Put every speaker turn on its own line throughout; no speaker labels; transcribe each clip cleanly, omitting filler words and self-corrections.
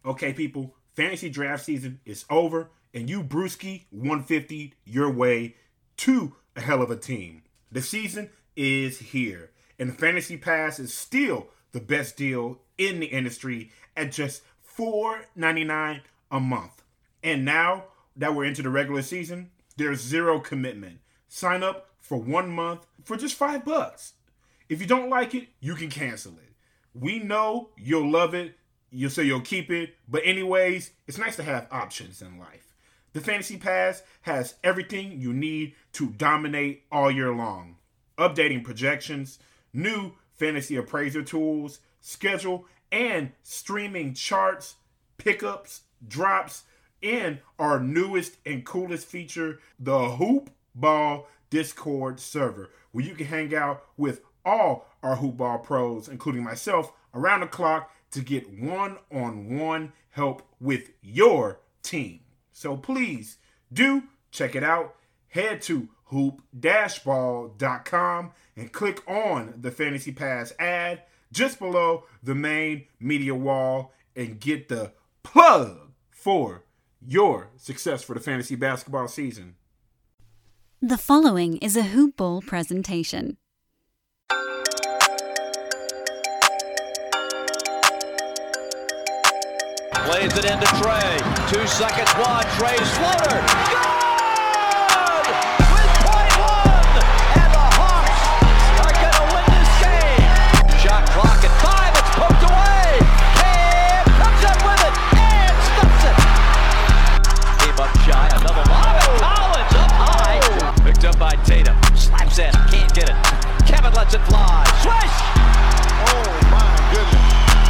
Okay, people, fantasy draft season is over, and you brewski 150 your way to a hell of a team. The season is here, and Fantasy Pass is still the best deal in the industry at just $4.99 a month. And now that we're into the regular season, there's zero commitment. Sign up for 1 month for just $5. If you don't like it, you can cancel it. We know you'll love it. You'll say you'll keep it. But anyways, it's nice to have options in life. The Fantasy Pass has everything you need to dominate all year long. Updating projections, new fantasy appraiser tools, schedule and streaming charts, pickups, drops, and our newest and coolest feature, the Hoop Ball Discord server, where you can hang out with all our Hoop Ball pros, including myself, around the clock to get one-on-one help with your team. So please do check it out. Head to hoop-ball.com and click on the Fantasy Pass ad just below the main media wall and get the plug for your success for the fantasy basketball season.
The following is a Hoop Ball presentation.
Plays it into Trey. 2 seconds wide. Trey's floater. Good! With .1! And the Hawks are going to win this game. Shot clock at 5. It's poked away. Cam comes up with it and stuffs it. Came up shy. Another lob. Collins up high. Picked up by Tatum. Slaps in. Can't get it. Kevin lets it fly. Swish! Oh, my goodness.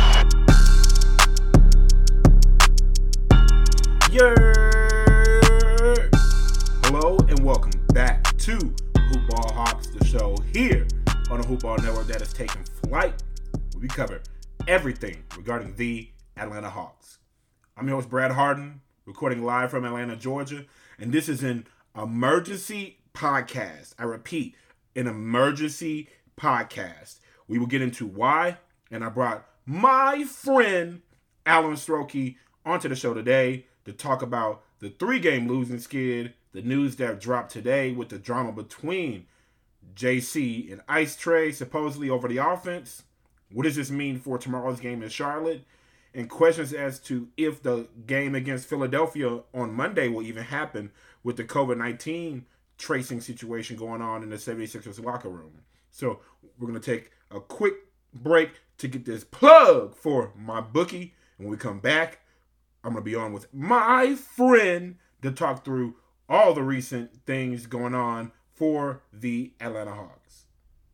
Hello and welcome back to Hoop Ball Hawks, the show here on the Hoop Ball Network that is taking flight, where we cover everything regarding the Atlanta Hawks. I'm your host, Brad Harden, recording live from Atlanta, Georgia, and this is an emergency podcast. I repeat, an emergency podcast. We will get into why, and I brought my friend Alan Strokey onto the show today to talk about the 3-game losing skid, the news that dropped today with the drama between JC and Ice Trae supposedly over the offense. What does this mean for tomorrow's game in Charlotte? And questions as to if the game against Philadelphia on Monday will even happen with the COVID-19 tracing situation going on in the 76ers locker room. So we're going to take a quick break to get this plug for my bookie. And when we come back, I'm going to be on with my friend to talk through all the recent things going on for the Atlanta Hawks.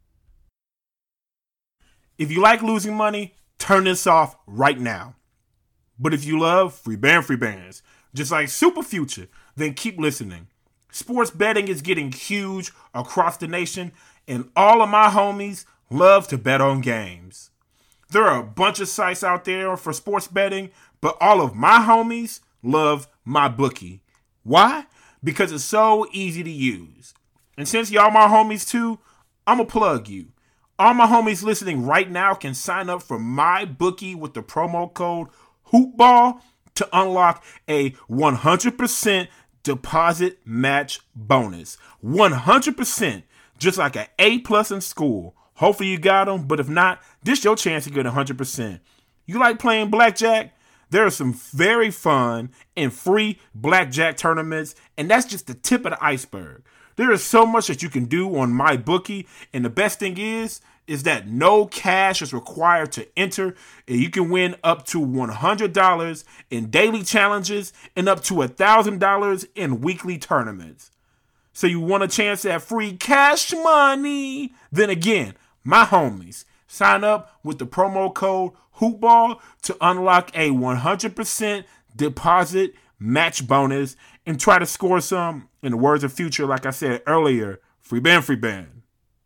If you like losing money, turn this off right now. But if you love free bands, just like Super Future, then keep listening. Sports betting is getting huge across the nation, and all of my homies love to bet on games. There are a bunch of sites out there for sports betting, but all of my homies love my bookie. Why? Because it's so easy to use. And since y'all my homies too, I'm going to plug you. All my homies listening right now can sign up for my bookie with the promo code HOOPBALL to unlock a 100% deposit match bonus. 100%, just like an A+ in school. Hopefully you got them, but if not, this your chance to get 100%. You like playing blackjack? There are some very fun and free blackjack tournaments, and that's just the tip of the iceberg. There is so much that you can do on my bookie, and the best thing is that no cash is required to enter, and you can win up to $100 in daily challenges and up to $1,000 in weekly tournaments. So you want a chance at free cash money? Then again, my homies, sign up with the promo code HOOPBALL to unlock a 100% deposit match bonus and try to score some, in the words of Future, like I said earlier, free band.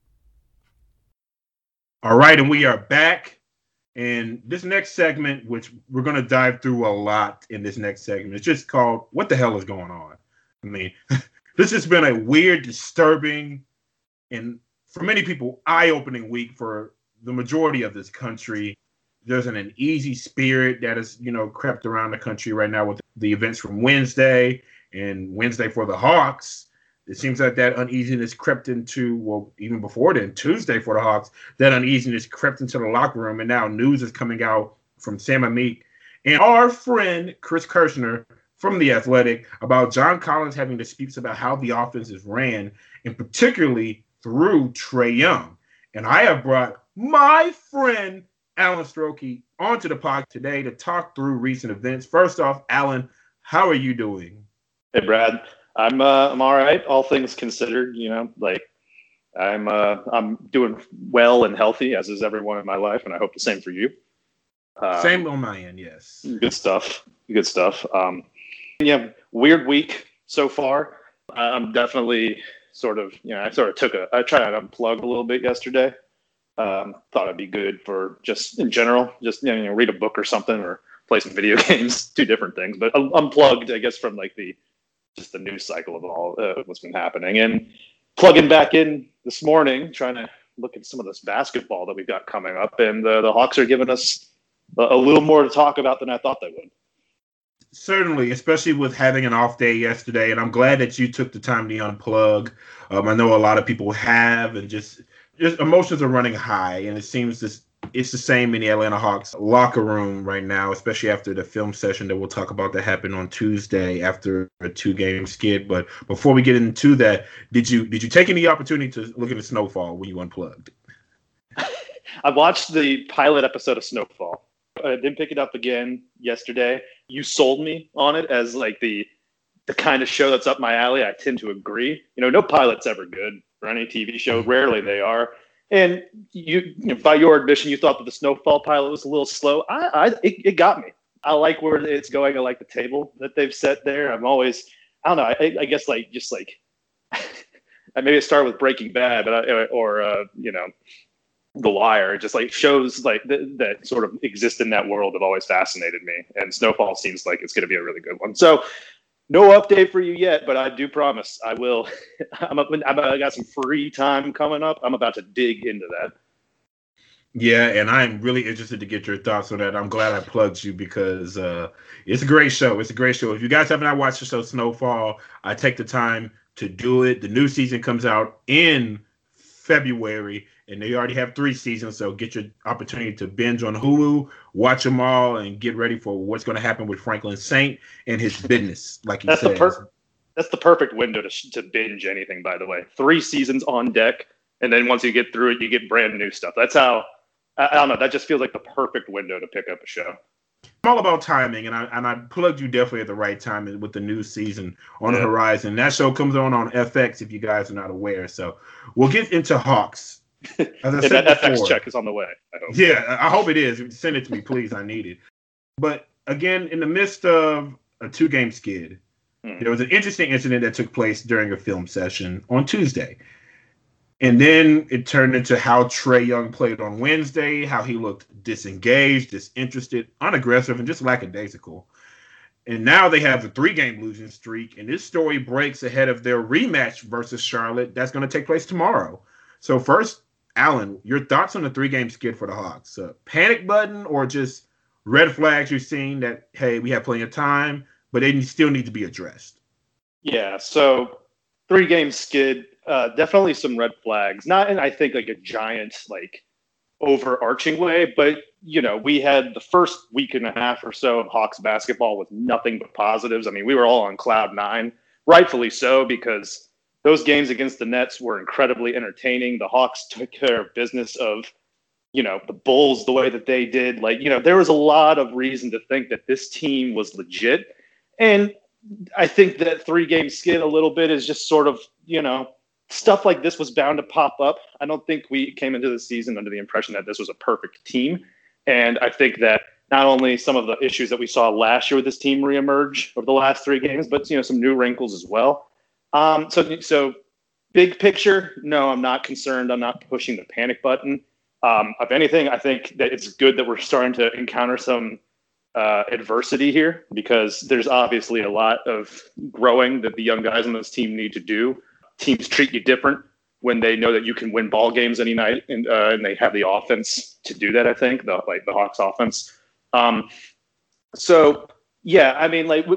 All right, and we are back. And this next segment, which we're going to dive through a lot in this next segment, it's just called, What the Hell is Going On? I mean, this has been a weird, disturbing, and for many people, eye-opening week for the majority of this country. There's an uneasy spirit that is, crept around the country right now with the events from Wednesday and Wednesday for the Hawks. It seems like that uneasiness crept into, well, even before then, Tuesday for the Hawks, that uneasiness crept into the locker room, and now news is coming out from Sam Amick and our friend Chris Kirschner from The Athletic about John Collins having disputes about how the offense is ran, and particularly through Trae Young. And I have brought my friend Alan Strokey onto the pod today to talk through recent events. First off, Alan, how are you doing?
Hey, Brad. I'm all right, all things considered. I'm doing well and healthy, as is everyone in my life, and I hope the same for you.
Same on my end, yes.
Good stuff. Weird week so far. I'm definitely I tried to unplug a little bit yesterday. Thought it'd be good for just in general, read a book or something or play some video games, two different things, but unplugged, I guess, from the news cycle of all what's been happening, and plugging back in this morning, trying to look at some of this basketball that we've got coming up, and the Hawks are giving us a little more to talk about than I thought they would.
Certainly, especially with having an off day yesterday, and I'm glad that you took the time to unplug. I know a lot of people have, and just emotions are running high, and it seems it's the same in the Atlanta Hawks locker room right now, especially after the film session that we'll talk about that happened on Tuesday after a 2-game skid. But before we get into that, did you take any opportunity to look at the Snowfall when you unplugged?
I watched the pilot episode of Snowfall. I didn't pick it up again yesterday. You sold me on it as the kind of show that's up my alley. I tend to agree. No pilot's ever good for any TV show. Rarely they are. And you by your admission, you thought that the Snowfall pilot was a little slow. It got me. I like where it's going. I like the table that they've set there. I'm always, I don't know. I guess maybe it started with Breaking Bad, but The Wire. Just shows that sort of exist in that world have always fascinated me. And Snowfall seems like it's going to be a really good one. So no update for you yet, but I do promise I will. I got some free time coming up. I'm about to dig into that.
Yeah, and I'm really interested to get your thoughts on that. I'm glad I plugged you because it's a great show. It's a great show. If you guys have not watched the show Snowfall, I take the time to do it. The new season comes out in February, and they already have 3 seasons, so get your opportunity to binge on Hulu, watch them all, and get ready for what's going to happen with Franklin Saint and his business, like he says.
That's the perfect window to binge anything, by the way. 3 seasons on deck, and then once you get through it, you get brand new stuff. That's how, I don't know, that just feels like the perfect window to pick up a show.
I'm all about timing, and I plugged you definitely at the right time with the new season on the horizon. That show comes on FX if you guys are not aware. So we'll get into Hawks.
As I said that FX check is on the way, I hope.
Yeah, I hope it is. Send it to me, please. I need it. But again, in the midst of a 2-game skid, there was an interesting incident that took place during a film session on Tuesday. And then it turned into how Trae Young played on Wednesday, how he looked disengaged, disinterested, unaggressive, and just lackadaisical. And now they have a 3-game losing streak, and this story breaks ahead of their rematch versus Charlotte that's going to take place tomorrow. So first, Alan, your thoughts on the 3-game skid for the Hawks? Panic button or just red flags you've seen that, hey, we have plenty of time, but they still need to be addressed?
Yeah, so 3-game skid, definitely some red flags. Not in, I think, a giant, overarching way, but, we had the first week and a half or so of Hawks basketball with nothing but positives. I mean, we were all on cloud 9, rightfully so, because those games against the Nets were incredibly entertaining. The Hawks took care of business of, the Bulls the way that they did. There was a lot of reason to think that this team was legit. And I think that 3-game skid a little bit is just sort of, stuff like this was bound to pop up. I don't think we came into the season under the impression that this was a perfect team. And I think that not only some of the issues that we saw last year with this team reemerge over the last 3 games, but, some new wrinkles as well. So big picture, no, I'm not concerned. I'm not pushing the panic button. If anything, I think that it's good that we're starting to encounter some adversity here, because there's obviously a lot of growing that the young guys on this team need to do. Teams treat you different when they know that you can win ball games any night, and they have the offense to do that. I think the Hawks offense. So yeah, I mean, like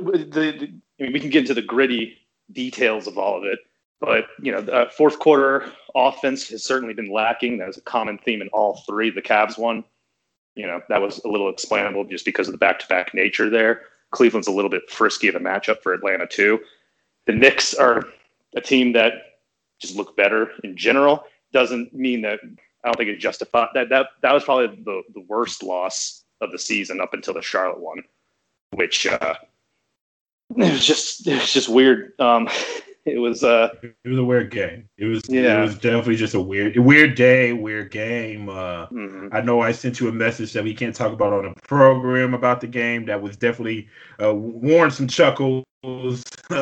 we can get into the gritty details of all of it, but the fourth quarter offense has certainly been lacking. That was a common theme in all three. The Cavs won. That was a little explainable just because of the back-to-back nature there. Cleveland's a little bit frisky of a matchup for Atlanta too. The Knicks are a team that just look better in general. Doesn't mean that I don't think it justified that. That was probably the worst loss of the season up until the Charlotte one, which it was just weird. It was a
weird game. It was definitely just a weird day, weird game. I know I sent you a message that we can't talk about on the program about the game. That was definitely warned some chuckles in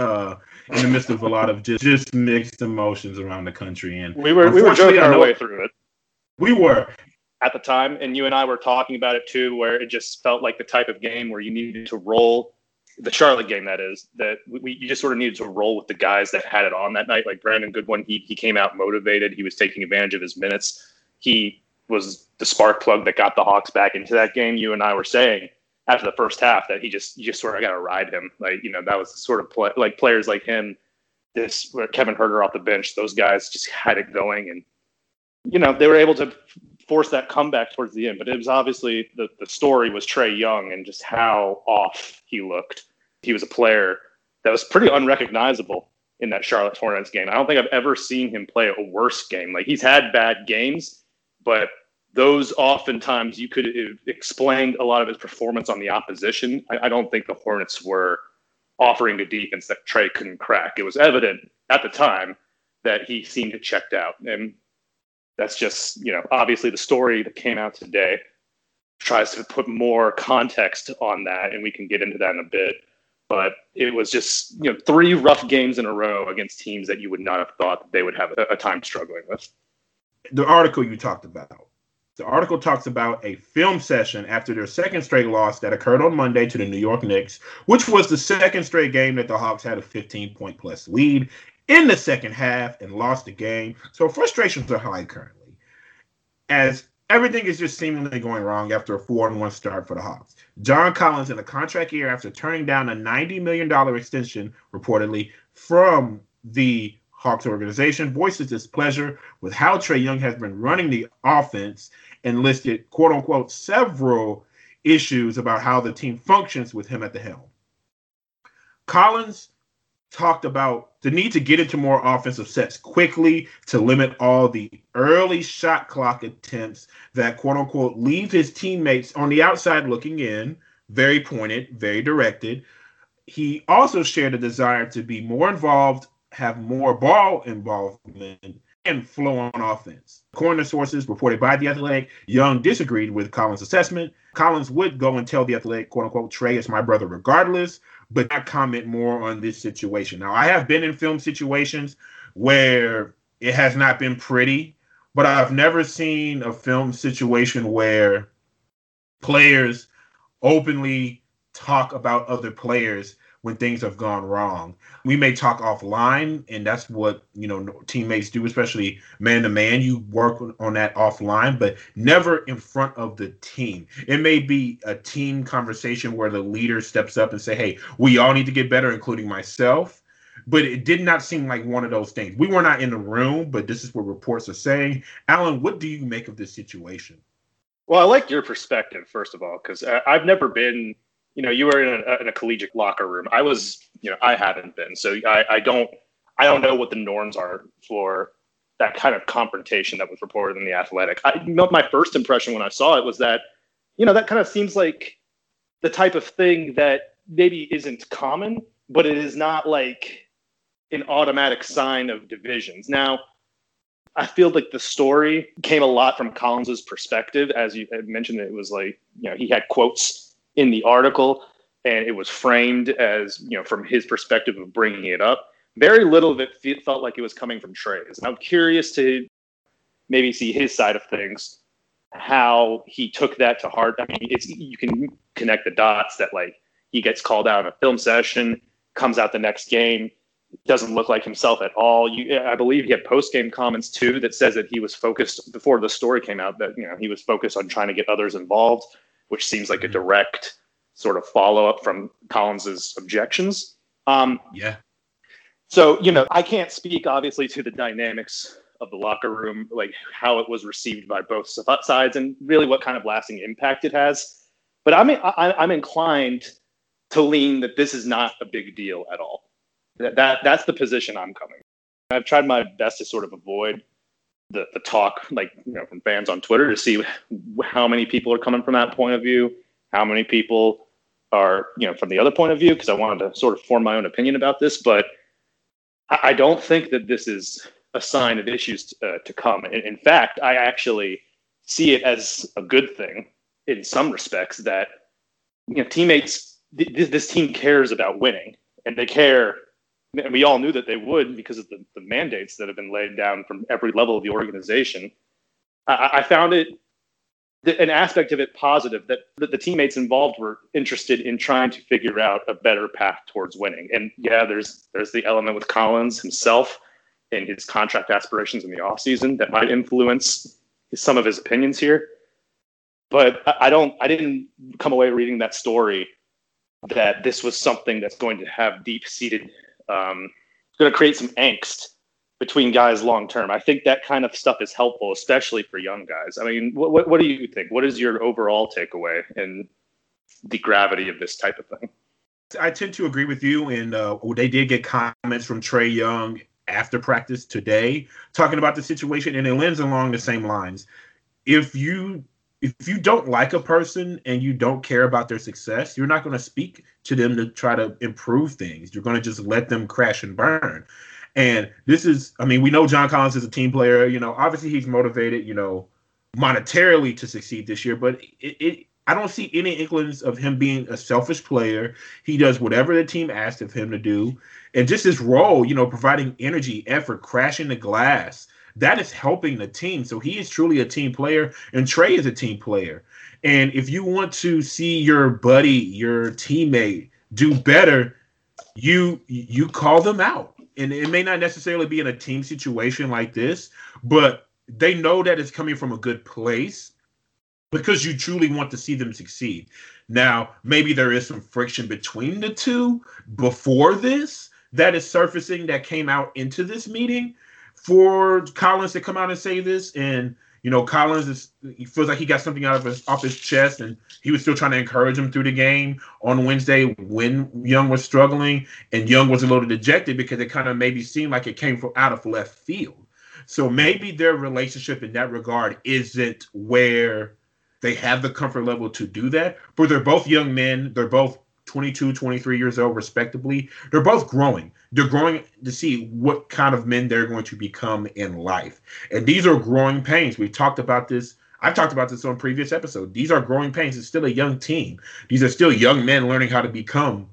the midst of a lot of just mixed emotions around the country. And
we were joking our way through it.
We were
at the time, and you and I were talking about it too, where it just felt like the type of game where you needed to roll. The Charlotte game, that is, that you just sort of needed to roll with the guys that had it on that night. Like Brandon Goodwin, he came out motivated. He was taking advantage of his minutes. He was the spark plug that got the Hawks back into that game. You and I were saying after the first half that you just sort of got to ride him. Like, that was the sort of like players like him, Kevin Huerter off the bench, those guys just had it going. And, they were able to force that comeback towards the end. But it was obviously the story was Trae Young and just how off he looked. He was a player that was pretty unrecognizable in that Charlotte Hornets game. I don't think I've ever seen him play a worse game. Like, he's had bad games, but those oftentimes you could have explained a lot of his performance on the opposition. I don't think the Hornets were offering a defense that Trae couldn't crack. It was evident at the time that he seemed checked out. And that's just, obviously the story that came out today tries to put more context on that, and we can get into that in a bit. But it was just, 3 rough games in a row against teams that you would not have thought that they would have a time struggling with.
The article you talked about. The article talks about a film session after their second straight loss that occurred on Monday to the New York Knicks, which was the second straight game that the Hawks had a 15-point plus lead in the second half and lost the game. So frustrations are high currently, as everything is just seemingly going wrong after a 4-1 start for the Hawks. John Collins, in a contract year after turning down a $90 million extension, reportedly, from the Hawks organization, voices displeasure with how Trae Young has been running the offense and listed, quote-unquote, several issues about how the team functions with him at the helm. Collins talked about the need to get into more offensive sets quickly to limit all the early shot clock attempts that, quote unquote, leave his teammates on the outside looking in. Very pointed, very directed. He also shared a desire to be more involved, have more ball involvement, and flow on offense. According to sources reported by The Athletic, Young disagreed with Collins' assessment. Collins would go and tell The Athletic, quote unquote, Trae is my brother regardless, but not comment more on this situation. Now, I have been in film situations where it has not been pretty, but I've never seen a film situation where players openly talk about other players when things have gone wrong. We may talk offline, and that's what, teammates do, especially man-to-man. You work on that offline, but never in front of the team. It may be a team conversation where the leader steps up and say, hey, we all need to get better, including myself. But it did not seem like one of those things. We were not in the room, but this is what reports are saying. Alan, what do you make of this situation?
Well, I like your perspective, first of all, because I've never been – you were in a collegiate locker room. I was, I haven't been. So I don't know what the norms are for that kind of confrontation that was reported in The Athletic. My first impression when I saw it was that, that kind of seems like the type of thing that maybe isn't common, but it is not like an automatic sign of divisions. Now, I feel like the story came a lot from Collins's perspective. As you had mentioned, it was like, he had quotes in the article, and it was framed as, from his perspective of bringing it up. Very little of it felt like it was coming from Trae's. And I'm curious to maybe see his side of things, how he took that to heart. I mean, you can connect the dots that, like, he gets called out in a film session, comes out the next game, doesn't look like himself at all. I believe he had post-game comments too that says that he was focused before the story came out that he was focused on trying to get others involved, which seems like a direct sort of follow-up from Collins's objections.
Yeah.
So I can't speak obviously to the dynamics of the locker room, like how it was received by both sides, and really what kind of lasting impact it has. But I'm inclined to lean that this is not a big deal at all. That's the position I'm coming. I've tried my best to sort of avoid the talk, from fans on Twitter, to see how many people are coming from that point of view, how many people are, from the other point of view, because I wanted to sort of form my own opinion about this. But I don't think that this is a sign of issues to come. In fact, I actually see it as a good thing in some respects that teammates, this team cares about winning, and they care. And we all knew that they would because of the mandates that have been laid down from every level of the organization. I found it, an aspect of it, positive that the teammates involved were interested in trying to figure out a better path towards winning. And yeah, there's the element with Collins himself and his contract aspirations in the offseason that might influence some of his opinions here. But I didn't come away reading that story that this was something that's going to have deep-seated, going to create some angst between guys long term. I think that kind of stuff is helpful, especially for young guys. I mean, what do you think? What is your overall takeaway in the gravity of this type of thing?
I tend to agree with you, and they did get comments from Trae Young after practice today talking about the situation, and it lends along the same lines. If you don't like a person and you don't care about their success, you're not going to speak to them to try to improve things. You're going to just let them crash and burn. And this is, we know John Collins is a team player. Obviously he's motivated, monetarily to succeed this year, but I don't see any inklings of him being a selfish player. He does whatever the team asks of him to do. And just his role, providing energy, effort, crashing the glass, that is helping the team. So he is truly a team player, and Trae is a team player. And if you want to see your buddy, your teammate do better, you call them out. And it may not necessarily be in a team situation like this, but they know that it's coming from a good place because you truly want to see them succeed. Now, maybe there is some friction between the two before this that is surfacing that came out into this meeting for Collins to come out and say this. And, Collins he feels like he got something off his chest, and he was still trying to encourage him through the game on Wednesday when Young was struggling, and Young was a little dejected because it kind of maybe seemed like it came from out of left field. So maybe their relationship in that regard isn't where they have the comfort level to do that, but they're both young men. They're both 22, 23 years old, respectively. They're both growing. They're growing to see what kind of men they're going to become in life. And these are growing pains. We've talked about this. I've talked about this on previous episodes. These are growing pains. It's still a young team. These are still young men learning how to become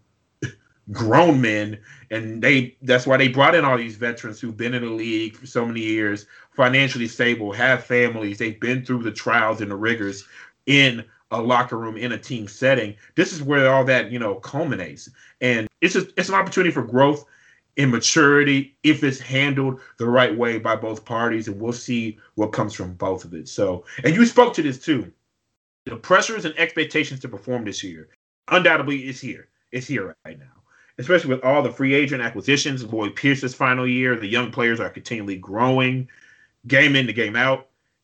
grown men. And that's why they brought in all these veterans who've been in the league for so many years, financially stable, have families. They've been through the trials and the rigors in a locker room, in a team setting. This is where all that, culminates. And it's an opportunity for growth and maturity if it's handled the right way by both parties. And we'll see what comes from both of it. So, and you spoke to this too. The pressures and expectations to perform this year, undoubtedly is here. It's here right now, especially with all the free agent acquisitions. Lloyd Pierce's final year, the young players are continually growing, game in to game out.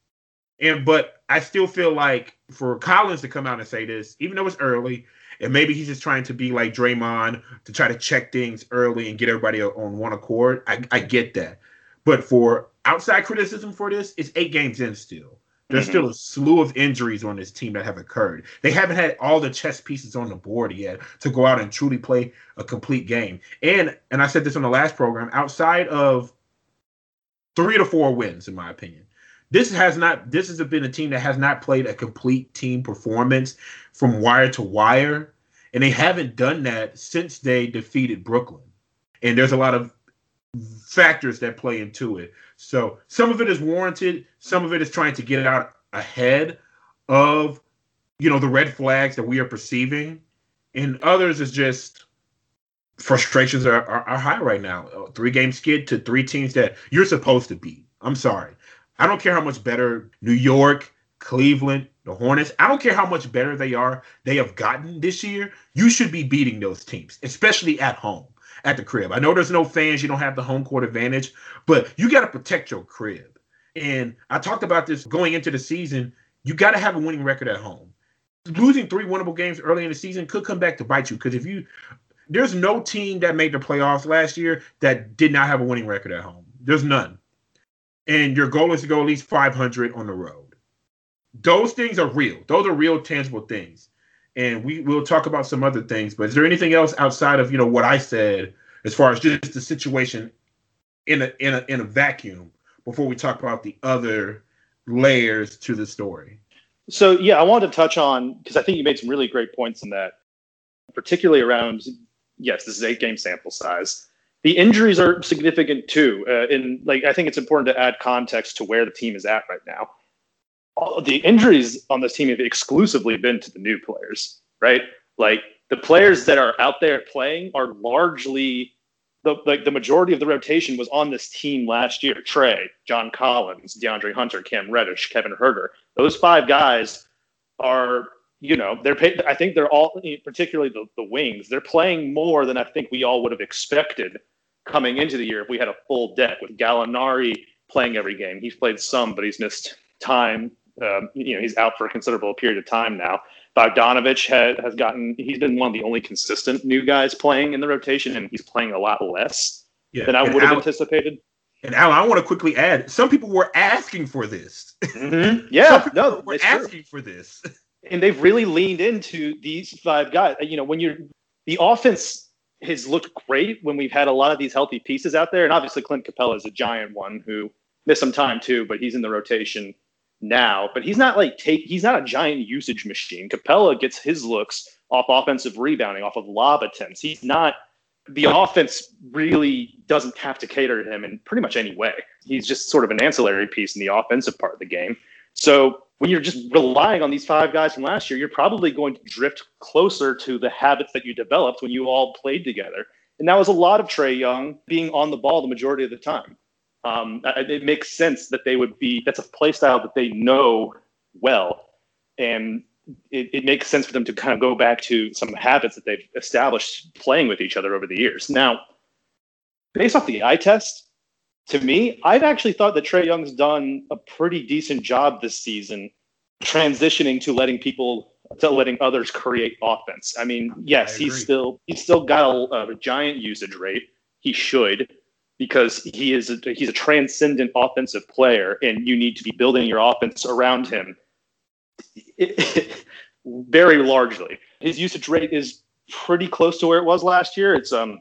But I still feel like for Collins to come out and say this, even though it's early, and maybe he's just trying to be like Draymond to try to check things early and get everybody on one accord, I get that. But for outside criticism for this, it's 8 games in still. There's still a slew of injuries on this team that have occurred. They haven't had all the chess pieces on the board yet to go out and truly play a complete game. And I said this on the last program, outside of 3 to 4 wins, in my opinion, this has been a team that has not played a complete team performance from wire to wire, and they haven't done that since they defeated Brooklyn. And there's a lot of factors that play into it. So some of it is warranted. Some of it is trying to get it out ahead of, the red flags that we are perceiving. And others is just
frustrations are high right now. 3-game skid to 3 teams that you're supposed to beat. I'm sorry. I don't care how much better New York, Cleveland, the Hornets, I don't care how much better they have gotten this year. You should be beating those teams, especially at home, at the crib. I know there's no fans. You don't have the home court advantage, but you got to protect your crib. And I talked about this going into the season. You got to have a winning record at home. Losing 3 winnable games early in the season could come back to bite you, because there's no team that made the playoffs last year that did not have a winning record at home. There's none. And your goal is to go at least 500 on the road. Those things are real. Those are real, tangible things. And we'll talk about some other things. But is there anything else outside of what I said as far as just the situation in a vacuum before we talk about the other layers to the story?
So, yeah, I wanted to touch on, because I think you made some really great points in that, particularly around, yes, this is 8-game sample size. The injuries are significant too. I think it's important to add context to where the team is at right now. The injuries on this team have exclusively been to the new players, right? Like, the players that are out there playing are largely the majority of the rotation was on this team last year. Trey, John Collins, DeAndre Hunter, Cam Reddish, Kevin Huerter. Those 5 guys are, they're paid. I think they're all, particularly the wings, they're playing more than I think we all would have expected coming into the year if we had a full deck, with Gallinari playing every game. He's played some, but he's missed time. He's out for a considerable period of time now. Bogdanovich he's been one of the only consistent new guys playing in the rotation, and he's playing a lot less than I would have anticipated.
And Alan, I want to quickly add, some people were asking for this.
Mm-hmm. Yeah,
no, we're asking for this.
And they've really leaned into these 5 guys. The offense has looked great when we've had a lot of these healthy pieces out there. And obviously Clint Capella is a giant one who missed some time too, but he's in the rotation now. But he's not he's not a giant usage machine. Capella gets his looks off offensive rebounding, off of lob attempts. The offense really doesn't have to cater to him in pretty much any way. He's just sort of an ancillary piece in the offensive part of the game. So when you're just relying on these 5 guys from last year, you're probably going to drift closer to the habits that you developed when you all played together. And that was a lot of Trae Young being on the ball the majority of the time. It makes sense that that's a play style that they know well. And it makes sense for them to kind of go back to some habits that they've established playing with each other over the years. Now, based off the eye test, to me, I've actually thought that Trae Young's done a pretty decent job this season transitioning to letting others create offense. I mean, yes, he's still got a giant usage rate. He should, because he's a transcendent offensive player, and you need to be building your offense around him. Very largely, his usage rate is pretty close to where it was last year. It's around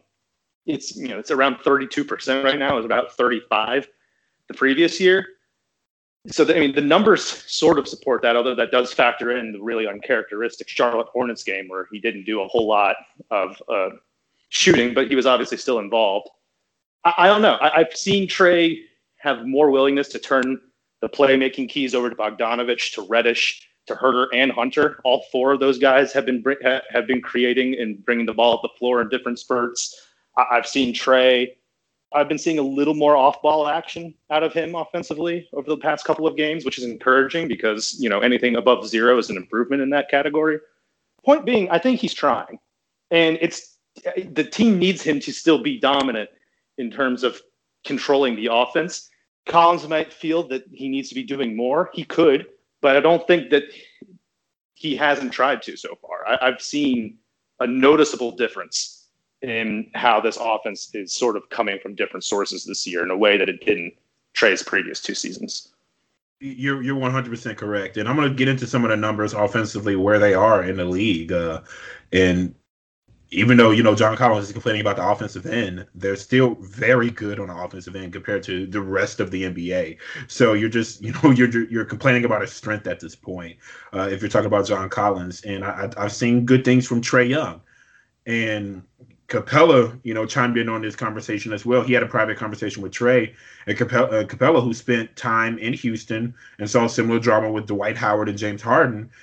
32% right now. It was about 35% the previous year. So the numbers sort of support that, although that does factor in the really uncharacteristic Charlotte Hornets game where he didn't do a whole lot of shooting, but he was obviously still involved. I don't know. I've seen Trae have more willingness to turn the playmaking keys over to Bogdanovich, to Reddish, to Huerter, and Hunter. All 4 of those guys have been creating and bringing the ball up the floor in different spurts. I've seen Trae. I've been seeing a little more off-ball action out of him offensively over the past couple of games, which is encouraging because, anything above 0 is an improvement in that category. Point being, I think he's trying. And the team needs him to still be dominant in terms of controlling the offense. Collins might feel that he needs to be doing more. He could, but I don't think that he hasn't tried to so far. I've seen a noticeable difference in how this offense is sort of coming from different sources this year in a way that it didn't Trae's previous 2 seasons.
You're 100% correct. And I'm going to get into some of the numbers offensively where they are in the league. And even though, John Collins is complaining about the offensive end, they're still very good on the offensive end compared to the rest of the NBA. So you're just, you're complaining about his strength at this point. If you're talking about John Collins, and I've seen good things from Trae Young. And Capella, chimed in on this conversation as well. He had a private conversation with Trae, and Capella, who spent time in Houston and saw similar drama with Dwight Howard and James Harden,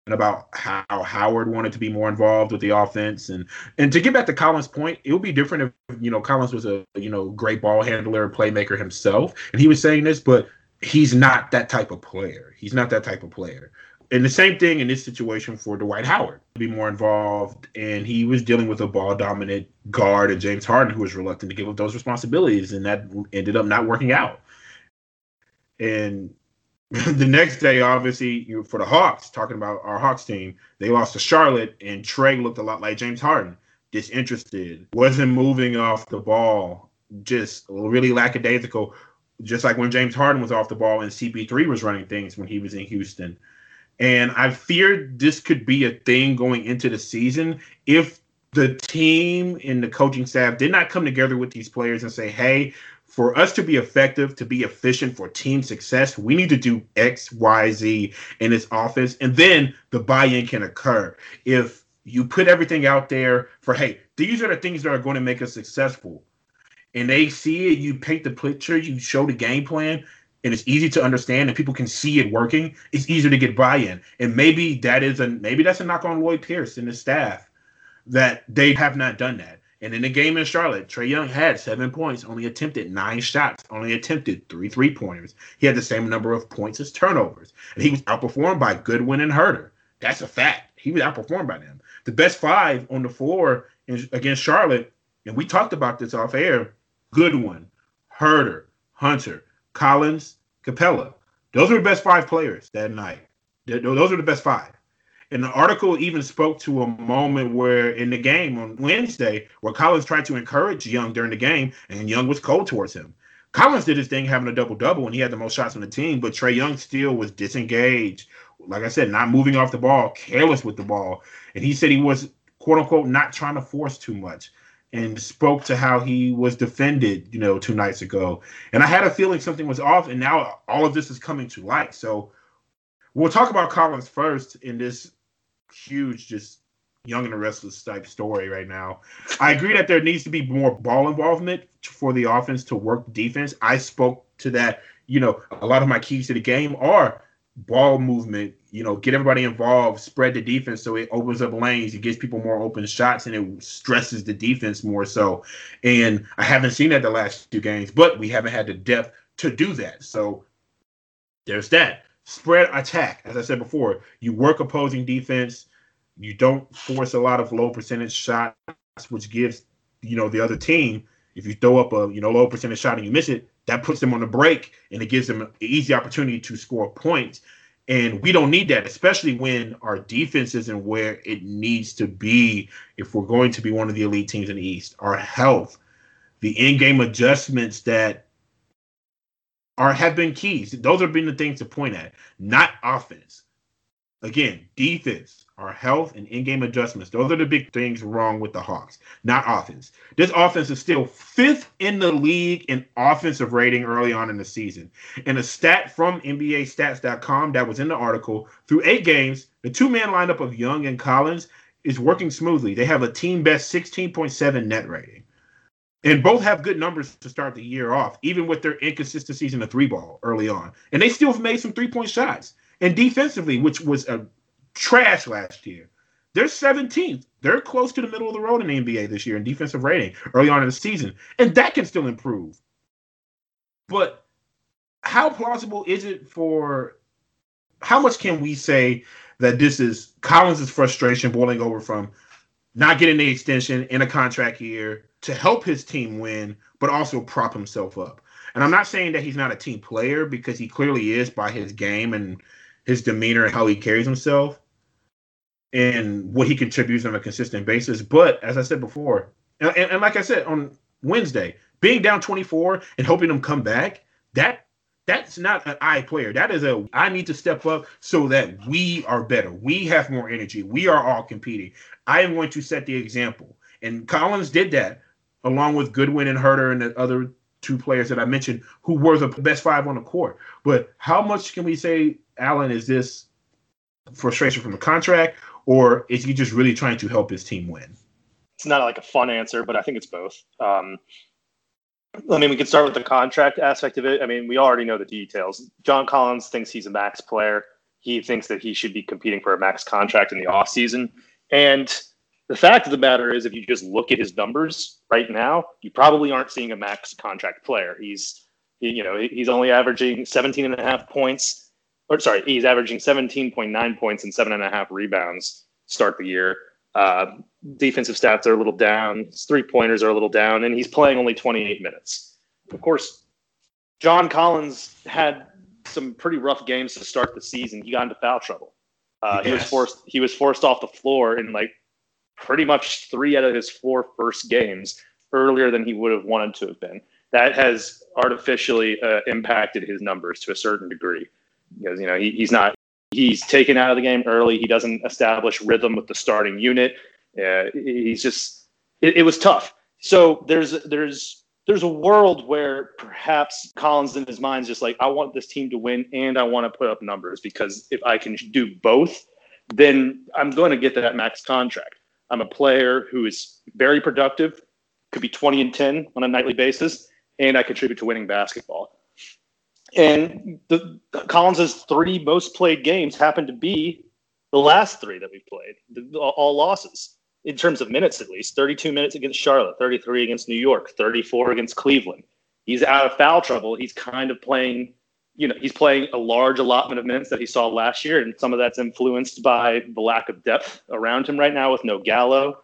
about how Howard wanted to be more involved with the offense. And to get back to Collins' point, it would be different if, Collins was a, great ball handler, playmaker himself. And he was saying this, but he's not that type of player. He's not that type of player. And the same thing in this situation for Dwight Howard, to be more involved. And he was dealing with a ball-dominant guard, and James Harden, who was reluctant to give up those responsibilities. And that ended up not working out. And the next day, obviously, for the Hawks, talking about our Hawks team, they lost to Charlotte, and Trae looked a lot like James Harden, disinterested, wasn't moving off the ball, just really lackadaisical, just like when James Harden was off the ball and CP3 was running things when he was in Houston. And I feared this could be a thing going into the season if the team and the coaching staff did not come together with these players and say, hey, for us to be effective, to be efficient for team success, we need to do X, Y, Z in this offense, and then the buy-in can occur. If you put everything out there for, hey, these are the things that are going to make us successful, and they see it, you paint the picture, you show the game plan, and it's easy to understand, and people can see it working, it's easier to get buy-in. And maybe that's a knock on Lloyd Pierce and the staff, that they have not done that. And in the game in Charlotte, Trae Young had 7 points, only attempted 9 shots, only attempted 3 3-pointers. He had the same number of points as turnovers. And he was outperformed by Goodwin and Herter. That's a fact. He was outperformed by them. The best 5 on the floor against Charlotte, and we talked about this off air, Goodwin, Herter, Hunter, Collins, Capella. Those were the best 5 players that night. Those are the best 5. And the article even spoke to a moment where in the game on Wednesday where Collins tried to encourage Young during the game, and Young was cold towards him. Collins did his thing having a double-double, and he had the most shots on the team, but Trae Young still was disengaged. Like I said, not moving off the ball, careless with the ball. And he said he was, quote-unquote, not trying to force too much, and spoke to how he was defended, 2 nights ago. And I had a feeling something was off, and now all of this is coming to light. So we'll talk about Collins first in this huge, just Young and the Restless type story right now. I agree that there needs to be more ball involvement for the offense to work defense. I spoke to that. A lot of my keys to the game are ball movement, get everybody involved, spread the defense so it opens up lanes, it gives people more open shots, and it stresses the defense more so. And I haven't seen that the last 2 games, but we haven't had the depth to do that. So there's that. Spread attack. As I said before, you work opposing defense. You don't force a lot of low percentage shots, which gives, the other team, if you throw up a, low percentage shot and you miss it, that puts them on the break, and it gives them an easy opportunity to score points. And we don't need that, especially when our defense isn't where it needs to be if we're going to be one of the elite teams in the East. Our health, the in-game adjustments that have been keys. Those have been the things to point at, not offense. Again, defense, our health, and in-game adjustments. Those are the big things wrong with the Hawks, not offense. This offense is still 5th in the league in offensive rating early on in the season. And a stat from NBAstats.com that was in the article, through 8 games, the 2-man lineup of Young and Collins is working smoothly. They have a team-best 16.7 net rating. And both have good numbers to start the year off, even with their inconsistencies in the 3-ball early on. And they still have made some 3-point shots. And defensively, which was a trash last year, they're 17th. They're close to the middle of the road in the NBA this year in defensive rating early on in the season. And that can still improve. But how plausible is it how much can we say that this is Collins' frustration boiling over from not getting the extension in a contract year to help his team win, but also prop himself up? And I'm not saying that he's not a team player, because he clearly is by his game and his demeanor and how he carries himself and what he contributes on a consistent basis. But as I said before, and like I said on Wednesday, being down 24 and helping them come back, that's not an I player. That is I need to step up so that we are better. We have more energy. We are all competing. I am going to set the example. And Collins did that along with Goodwin and Herter and the other 2 players that I mentioned who were the best 5 on the court. But how much can we say, Alan, is this frustration from the contract, or is he just really trying to help his team win?
It's not like a fun answer, but I think it's both. We can start with the contract aspect of it. We already know the details. John Collins thinks he's a max player. he thinks that he should be competing for a max contract in the offseason. And the fact of the matter is, if you just look at his numbers right now, you probably aren't seeing a max contract player. He's only averaging 17.5 points, he's averaging 17.9 points and 7.5 rebounds start the year. Defensive stats are a little down. His 3-pointers are a little down, and he's playing only 28 minutes. Of course, John Collins had some pretty rough games to start the season. He got into foul trouble. He was forced off the floor in like pretty much 3 out of his 4 first games earlier than he would have wanted to have been. That has artificially impacted his numbers to a certain degree because he's taken out of the game early. He doesn't establish rhythm with the starting unit. It was tough. So there's a world where perhaps Collins in his mind is just like, I want this team to win and I want to put up numbers, because if I can do both, then I'm going to get that max contract. I'm a player who is very productive, could be 20 and 10 on a nightly basis, and I contribute to winning basketball. And Collins' 3 most played games happen to be the last 3 that we've played, all losses. In terms of minutes, at least 32 minutes against Charlotte, 33 against New York, 34 against Cleveland. He's out of foul trouble. He's kind of playing, he's playing a large allotment of minutes that he saw last year. And some of that's influenced by the lack of depth around him right now with no Gallo.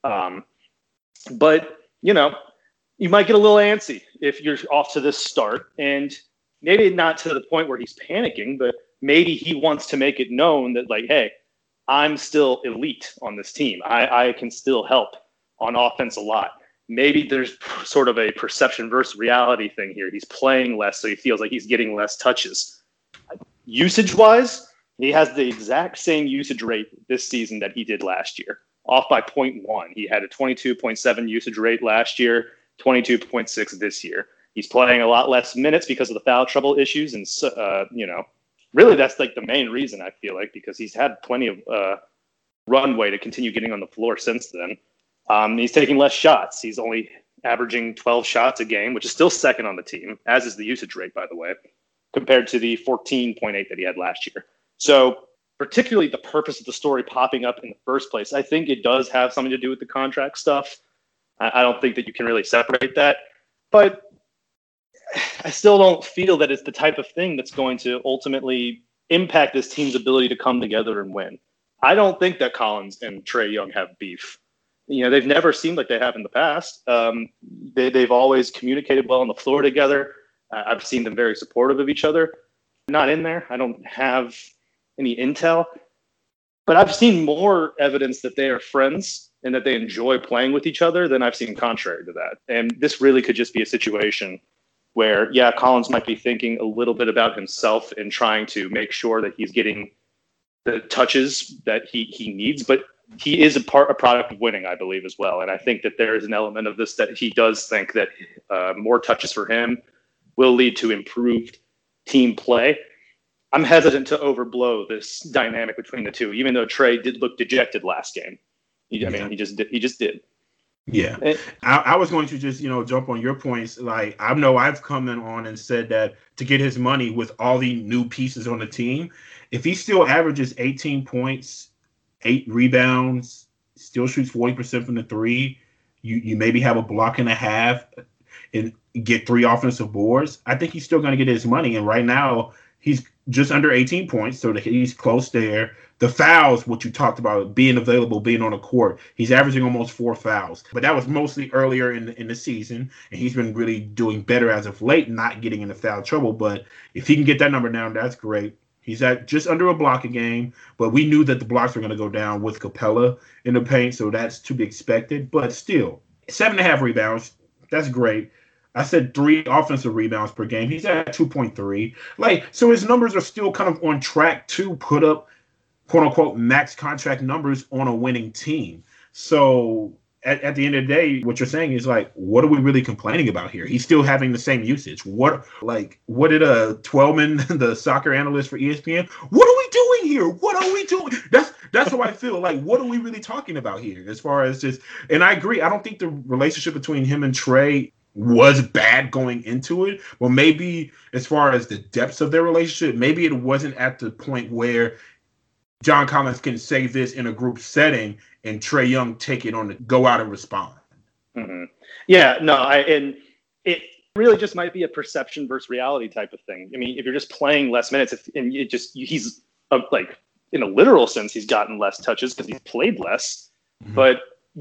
But you might get a little antsy if you're off to this start, and maybe not to the point where he's panicking, but maybe he wants to make it known that like, hey, I'm still elite on this team. I can still help on offense a lot. Maybe there's sort of a perception versus reality thing here. He's playing less, so he feels like he's getting less touches. Usage-wise, he has the exact same usage rate this season that he did last year, off by 0.1. He had a 22.7 usage rate last year, 22.6 this year. He's playing a lot less minutes because of the foul trouble issues, and really, that's like the main reason, I feel like, because he's had plenty of runway to continue getting on the floor since then. He's taking less shots. He's only averaging 12 shots a game, which is still second on the team, as is the usage rate, by the way, compared to the 14.8 that he had last year. So particularly the purpose of the story popping up in the first place, I think it does have something to do with the contract stuff. I don't think that you can really separate that. But I still don't feel that it's the type of thing that's going to ultimately impact this team's ability to come together and win. I don't think that Collins and Trae Young have beef. They've never seemed like they have in the past. They've always communicated well on the floor together. I've seen them very supportive of each other. Not in there. I don't have any intel. But I've seen more evidence that they are friends and that they enjoy playing with each other than I've seen contrary to that. And this really could just be a situation where, Collins might be thinking a little bit about himself and trying to make sure that he's getting the touches that he needs. But he is a product of winning, I believe, as well. And I think that there is an element of this that he does think that more touches for him will lead to improved team play. I'm hesitant to overblow this dynamic between the two, even though Trae did look dejected last game. He just did.
Yeah, I was going to just, jump on your points. Like, I know I've come in on and said that to get his money with all the new pieces on the team, if he still averages 18 points, 8 rebounds, still shoots 40% from the 3, you maybe have a block and a half and get 3 offensive boards, I think he's still going to get his money. And right now, he's just under 18 points, so he's close there. The fouls, what you talked about, being available, being on the court, he's averaging almost 4 fouls. But that was mostly earlier in the season, and he's been really doing better as of late, not getting into foul trouble. But if he can get that number down, that's great. He's at just under a block a game, but we knew that the blocks were going to go down with Capella in the paint, so that's to be expected. But still, 7.5 rebounds, that's great. I said 3 offensive rebounds per game. He's at 2.3. So his numbers are still kind of on track to put up, quote unquote, max contract numbers on a winning team. So at the end of the day, what you're saying is what are we really complaining about here? He's still having the same usage. What did Twellman, the soccer analyst for ESPN, what are we doing here? What are we doing? That's how I feel. What are we really talking about here? As far as just, and I agree. I don't think the relationship between him and Trae was bad going into it. Well, maybe as far as the depths of their relationship, maybe it wasn't at the point where John Collins can say this in a group setting and Trae Young take it on to go out and respond.
Mm-hmm. Yeah, no, and it really just might be a perception versus reality type of thing. I mean, if you're just playing less minutes, he's like in a literal sense, he's gotten less touches because he's played less. Mm-hmm. But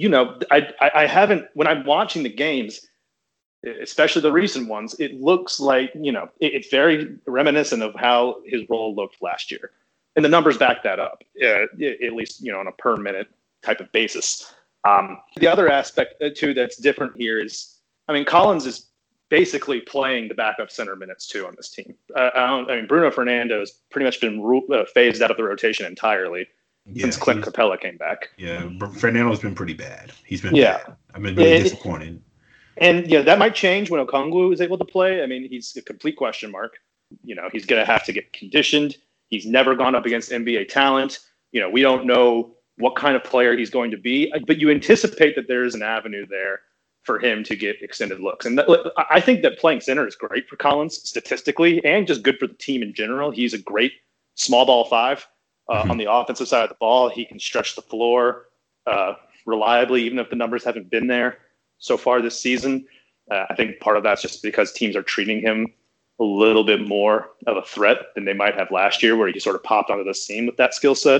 I haven't, when I'm watching the games, especially the recent ones, it looks like, it's very reminiscent of how his role looked last year. And the numbers back that up, at least, on a per minute type of basis. The other aspect, too, that's different here is, Collins is basically playing the backup center minutes, too, on this team. Bruno Fernando has pretty much been phased out of the rotation entirely since Clint Capella came back.
Yeah, Fernando's been pretty bad. He's been bad. I've been really disappointed.
And that might change when Okongwu is able to play. He's a complete question mark. He's going to have to get conditioned. He's never gone up against NBA talent. We don't know what kind of player he's going to be, but you anticipate that there is an avenue there for him to get extended looks. And I think that playing center is great for Collins statistically and just good for the team in general. He's a great small ball five on the offensive side of the ball. He can stretch the floor reliably, even if the numbers haven't been there so far this season. I think part of that's just because teams are treating him a little bit more of a threat than they might have last year, where he sort of popped onto the scene with that skill set.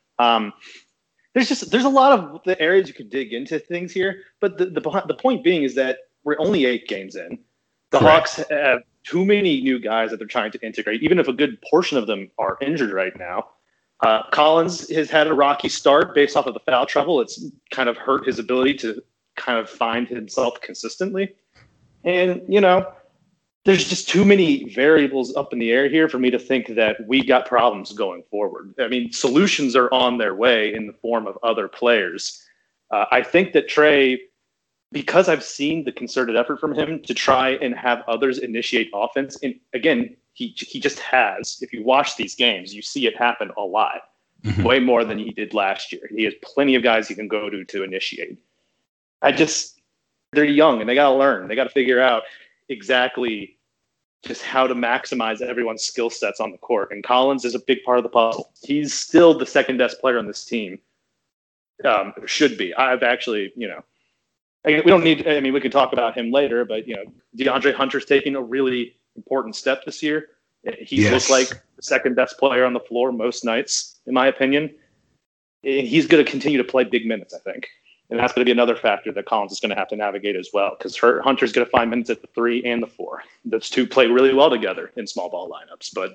There's a lot of the areas you could dig into things here, but the point being is that we're only 8 games in. The Hawks have too many new guys that they're trying to integrate, even if a good portion of them are injured right now. Collins has had a rocky start based off of the foul trouble. It's kind of hurt his ability to kind of find himself consistently. And, there's just too many variables up in the air here for me to think that we got problems going forward. Solutions are on their way in the form of other players. I think that Trae, because I've seen the concerted effort from him to try and have others initiate offense, and again, he just has. If you watch these games, you see it happen a lot, way more than he did last year. He has plenty of guys he can go to initiate. They're young and they got to learn. They got to figure out exactly just how to maximize everyone's skill sets on the court. And Collins is a big part of the puzzle. He's still the second best player on this team. Should be. I've actually, we don't need, we can talk about him later, but, DeAndre Hunter's taking a really important step this year. He looks like the second best player on the floor most nights, in my opinion. He's going to continue to play big minutes, I think. And that's going to be another factor that Collins is going to have to navigate as well, because Hunter's going to find minutes at the 3 and the 4. Those two play really well together in small ball lineups. But,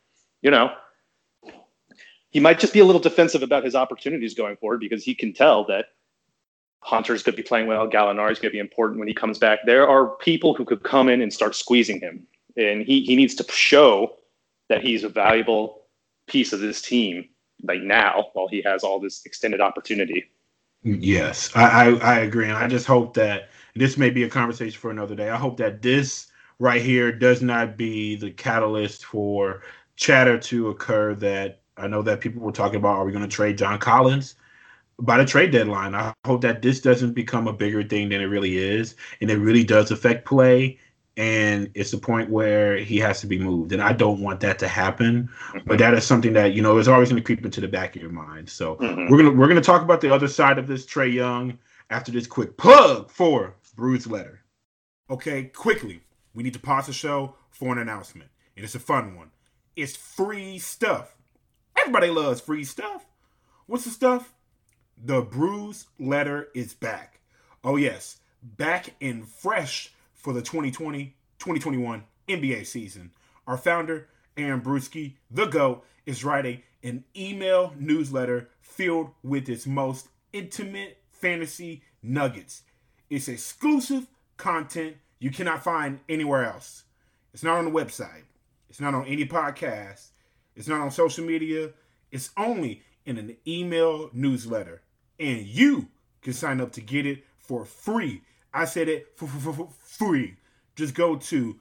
he might just be a little defensive about his opportunities going forward, because he can tell that Hunter's going to be playing well. Gallinari's going to be important when he comes back. There are people who could come in and start squeezing him. And he needs to show that he's a valuable piece of this team like now, while he has all this extended opportunity.
Yes, I agree. And I just hope that this may be a conversation for another day. I hope that this right here does not be the catalyst for chatter to occur that I know that people were talking about. Are we going to trade John Collins by the trade deadline? I hope that this doesn't become a bigger thing than it really is. And it really does affect play. And it's the point where he has to be moved. And I don't want that to happen. But that is something that, is always going to creep into the back of your mind. So we're gonna talk about the other side of this Trae Young after this quick plug for Bruce Letter.
Okay, quickly, we need to pause the show for an announcement. And it's a fun one. It's free stuff. Everybody loves free stuff. What's the stuff? The Bruce Letter is back. Oh, yes. Back and fresh for the 2020-2021 NBA season. Our founder, Aaron Bruski, the GOAT, is writing an email newsletter filled with its most intimate fantasy nuggets. It's exclusive content you cannot find anywhere else. It's not on the website. It's not on any podcast. It's not on social media. It's only in an email newsletter. And you can sign up to get it for free. I said it for free. Just go to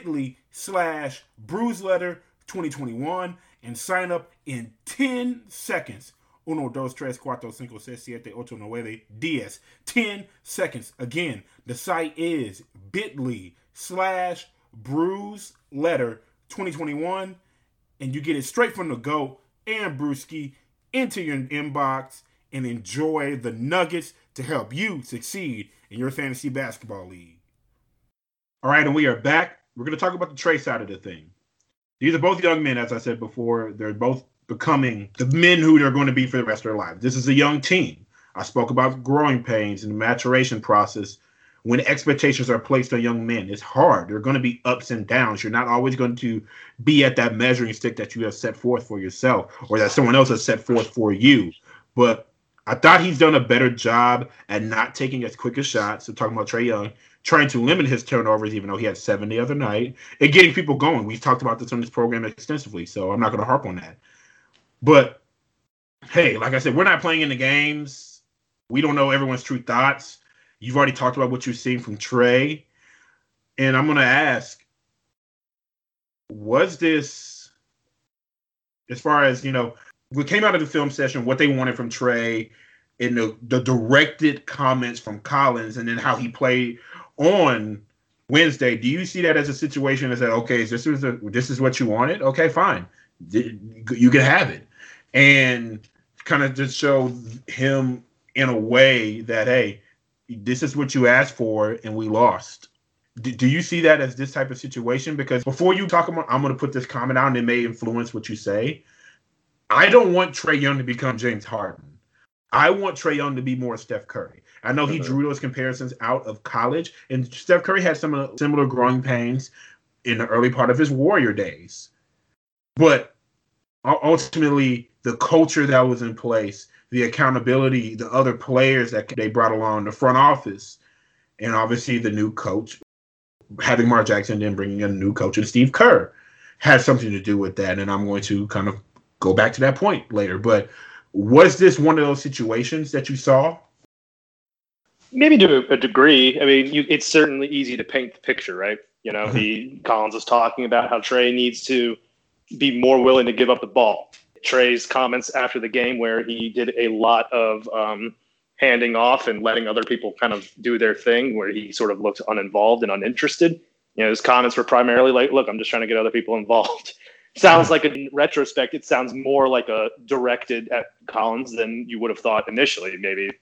bit.ly/BruceLetter2021 and sign up in 10 seconds. 1, 2, 3, 4, 5, 6, 7, 8, 9, 10. 10 seconds. Again, the site is bit.ly/BruceLetter2021, and you get it straight from the GOAT and Brewski into your inbox, and enjoy the nuggets to help you succeed in your fantasy basketball league.
All right, and we are back. We're going to talk about the Trae side of the thing. These are both young men, as I said before. They're both becoming the men who they're going to be for the rest of their lives. This is a young team. I spoke about growing pains and the maturation process. When expectations are placed on young men, it's hard. There are going to be ups and downs. You're not always going to be at that measuring stick that you have set forth for yourself or that someone else has set forth for you. But I thought he's done a better job at not taking as quick as shots. So talking about Trae Young, trying to limit his turnovers, even though he had 7 the other night, and getting people going. We've talked about this on this program extensively, so I'm not going to harp on that. But, hey, like I said, we're not playing in the games. We don't know everyone's true thoughts. You've already talked about what you've seen from Trae. And I'm going to ask, was this, as far as, what came out of the film session, what they wanted from Trae, and the directed comments from Collins, and then how he played on Wednesday, do you see that as a situation that, okay, this is what you wanted? Okay, fine. You can have it. And kind of just show him in a way that, hey, this is what you asked for, and we lost. Do you see that as this type of situation? Because before you talk about, I'm going to put this comment out, and it may influence what you say. I don't want Trae Young to become James Harden. I want Trae Young to be more Steph Curry. I know he drew those comparisons out of college, and Steph Curry had some similar growing pains in the early part of his Warrior days. But ultimately, the culture that was in place, the accountability, the other players that they brought along, the front office, and obviously the new coach, having Mark Jackson, then bringing in a new coach and Steve Kerr, had something to do with that. And I'm going to kind of go back to that point later. But was this one of those situations that you saw?
Maybe to a degree. I mean, it's certainly easy to paint the picture, right? Collins was talking about how Trae needs to be more willing to give up the ball. Trae's comments after the game, where he did a lot of handing off and letting other people kind of do their thing, where he sort of looked uninvolved and uninterested. His comments were primarily like, look, I'm just trying to get other people involved. Sounds like, in retrospect, it sounds more like a directed at Collins than you would have thought initially, maybe.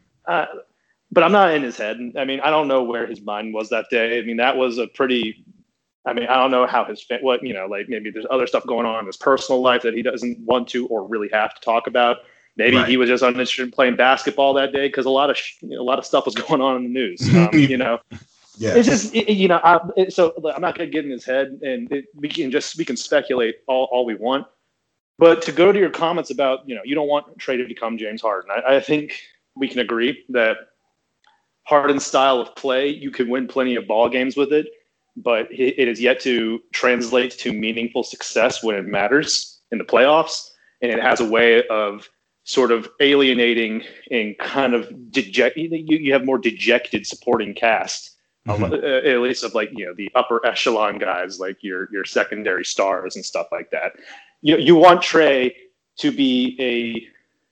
But I'm not in his head. I mean, I don't know where his mind was that day. I mean, that was a pretty, I don't know how maybe there's other stuff going on in his personal life that he doesn't want to or really have to talk about. Maybe he was just uninterested in playing basketball that day because a lot of stuff was going on in the news.
Yeah.
It's just, so I'm not going to get in his head, and we can speculate all we want. But to go to your comments about, you don't want Trae to become James Harden. I think we can agree that Harden's style of play, you can win plenty of ball games with it, but it is yet to translate to meaningful success when it matters in the playoffs. And it has a way of sort of alienating and kind of you have more dejected supporting cast. At least of the upper echelon guys, like your secondary stars and stuff like that. You want Trae to be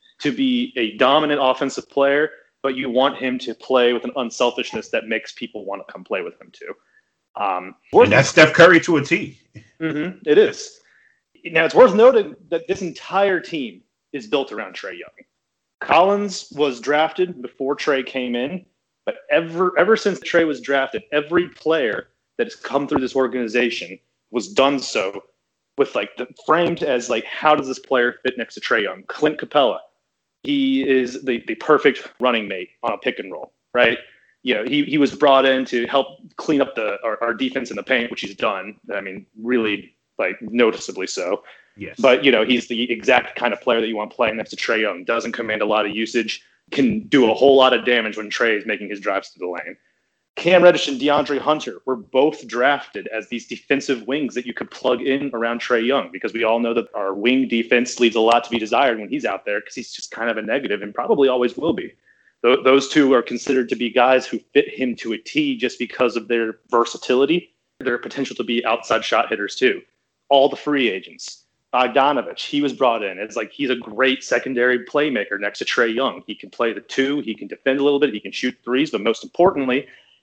a dominant offensive player, but you want him to play with an unselfishness that makes people want to come play with him too.
And that's Steph Curry to a T.
It is. Now it's worth noting that this entire team is built around Trae Young. Collins was drafted before Trae came in. But ever since Trae was drafted, every player that has come through this organization was done so with framed as how does this player fit next to Trae Young? Clint Capella, he is the perfect running mate on a pick and roll, right? He was brought in to help clean up our defense in the paint, which he's done. I mean, really noticeably so.
Yes.
But he's the exact kind of player that you want playing next to Trae Young. Doesn't command a lot of usage. Can do a whole lot of damage when Trae is making his drives to the lane. Cam Reddish and DeAndre Hunter were both drafted as these defensive wings that you could plug in around Trae Young, because we all know that our wing defense leaves a lot to be desired when he's out there, because he's just kind of a negative and probably always will be. Those two are considered to be guys who fit him to a T just because of their versatility, their potential to be outside shot hitters too. All the free agents. Bogdanovich, he was brought in. It's he's a great secondary playmaker next to Trae Young. He can play the two. He can defend a little bit. He can shoot threes. But most importantly,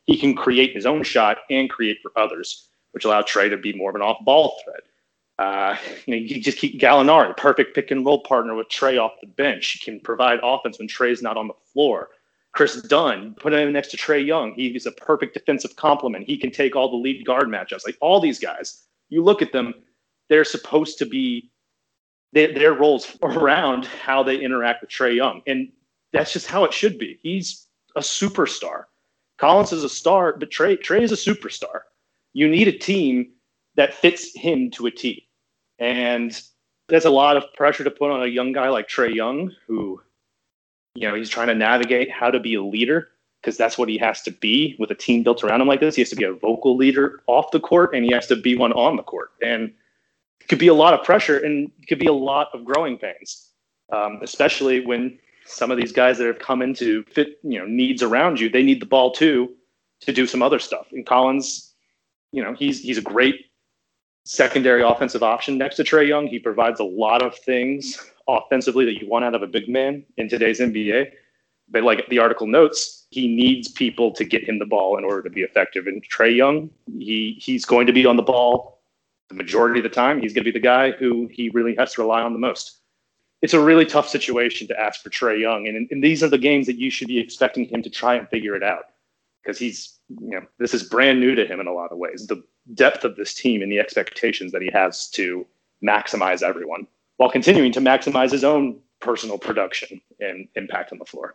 he can create his own shot and create for others, which allowed Trae to be more of an off-ball threat. You just keep Gallinari, perfect pick-and-roll partner with Trae off the bench. He can provide offense when Trae's not on the floor. Chris Dunn, put him next to Trae Young. He's a perfect defensive complement. He can take all the lead guard matchups. Like all these guys, you look at them, they're supposed to be their roles around how they interact with Trae Young. And that's just how it should be. He's a superstar. Collins is a star, but Trae is a superstar. You need a team that fits him to a T. And there's a lot of pressure to put on a young guy like Trae Young, who, he's trying to navigate how to be a leader, because that's what he has to be with a team built around him like this. He has to be a vocal leader off the court, and he has to be one on the court. And it could be a lot of pressure, and it could be a lot of growing pains, especially when some of these guys that have come into fit, needs around you, they need the ball too to do some other stuff. And Collins, he's a great secondary offensive option next to Trae Young. He provides a lot of things offensively that you want out of a big man in today's NBA. But like the article notes, he needs people to get him the ball in order to be effective. And Trae Young, he's going to be on the ball the majority of the time. He's going to be the guy who he really has to rely on the most. It's a really tough situation to ask for Trae Young. And these are the games that you should be expecting him to try and figure it out, because he's, this is brand new to him in a lot of ways. The depth of this team and the expectations that he has to maximize everyone while continuing to maximize his own personal production and impact on the floor.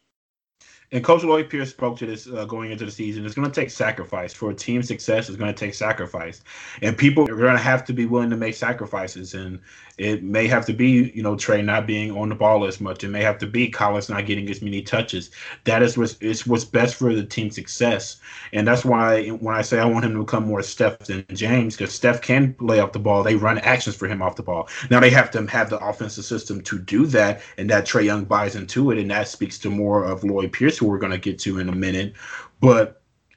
And Coach Lloyd Pierce spoke to this going into the season. It's going to take sacrifice. For a team success, it's going to take sacrifice. And people are going to have to be willing to make sacrifices. And it may have to be, Trae not being on the ball as much. It may have to be Collins not getting as many touches. That is what's best for the team's success. And that's why when I say I want him to become more Steph than James, because Steph can lay off the ball. They run actions for him off the ball. Now they have to have the offensive system to do that, and that Trae Young buys into it. And that speaks to more of Lloyd Pierce, who we're going to get to in a minute. But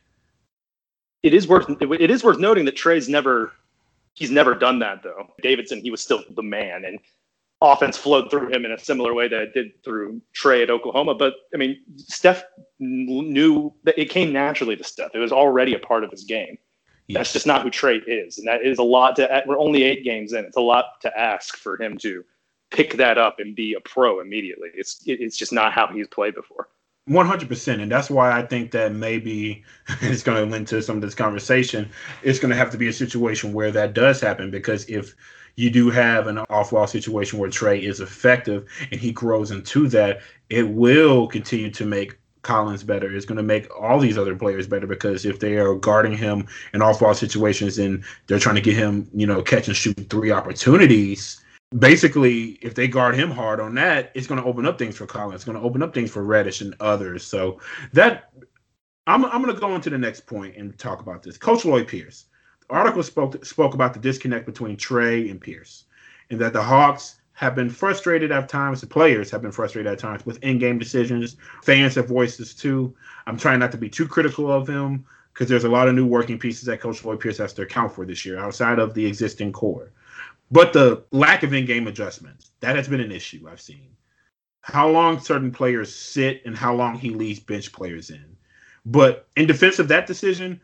it is worth noting that Trae's never done that, though. Davidson, he was still the man, and offense flowed through him in a similar way that it did through Trae at Oklahoma. But I mean, Steph knew that it came naturally to Steph. It was already a part of his game. Yeah. That's just not who Trae is, and that is a lot to. We're only 8 games in. It's a lot to ask for him to pick that up and be a pro immediately. It's just not how he's played before.
100%. And that's why I think that maybe it's going to lend to some of this conversation. It's going to have to be a situation where that does happen, because if you do have an off-ball situation where Trae is effective and he grows into that, it will continue to make Collins better. It's going to make all these other players better, because if they are guarding him in off-ball situations and they're trying to get him, catch and shoot 3 opportunities, basically, if they guard him hard on that, it's going to open up things for Collins. It's going to open up things for Reddish and others. So that I'm going to go into the next point and talk about this. Coach Lloyd Pierce. The article spoke about the disconnect between Trae and Pierce, and that the Hawks have been frustrated at times. The players have been frustrated at times with in-game decisions. Fans have voiced this too. I'm trying not to be too critical of him, because there's a lot of new working pieces that Coach Lloyd Pierce has to account for this year outside of the existing core. But the lack of in-game adjustments, that has been an issue I've seen. How long certain players sit and how long he leaves bench players in. But in defense of that decision,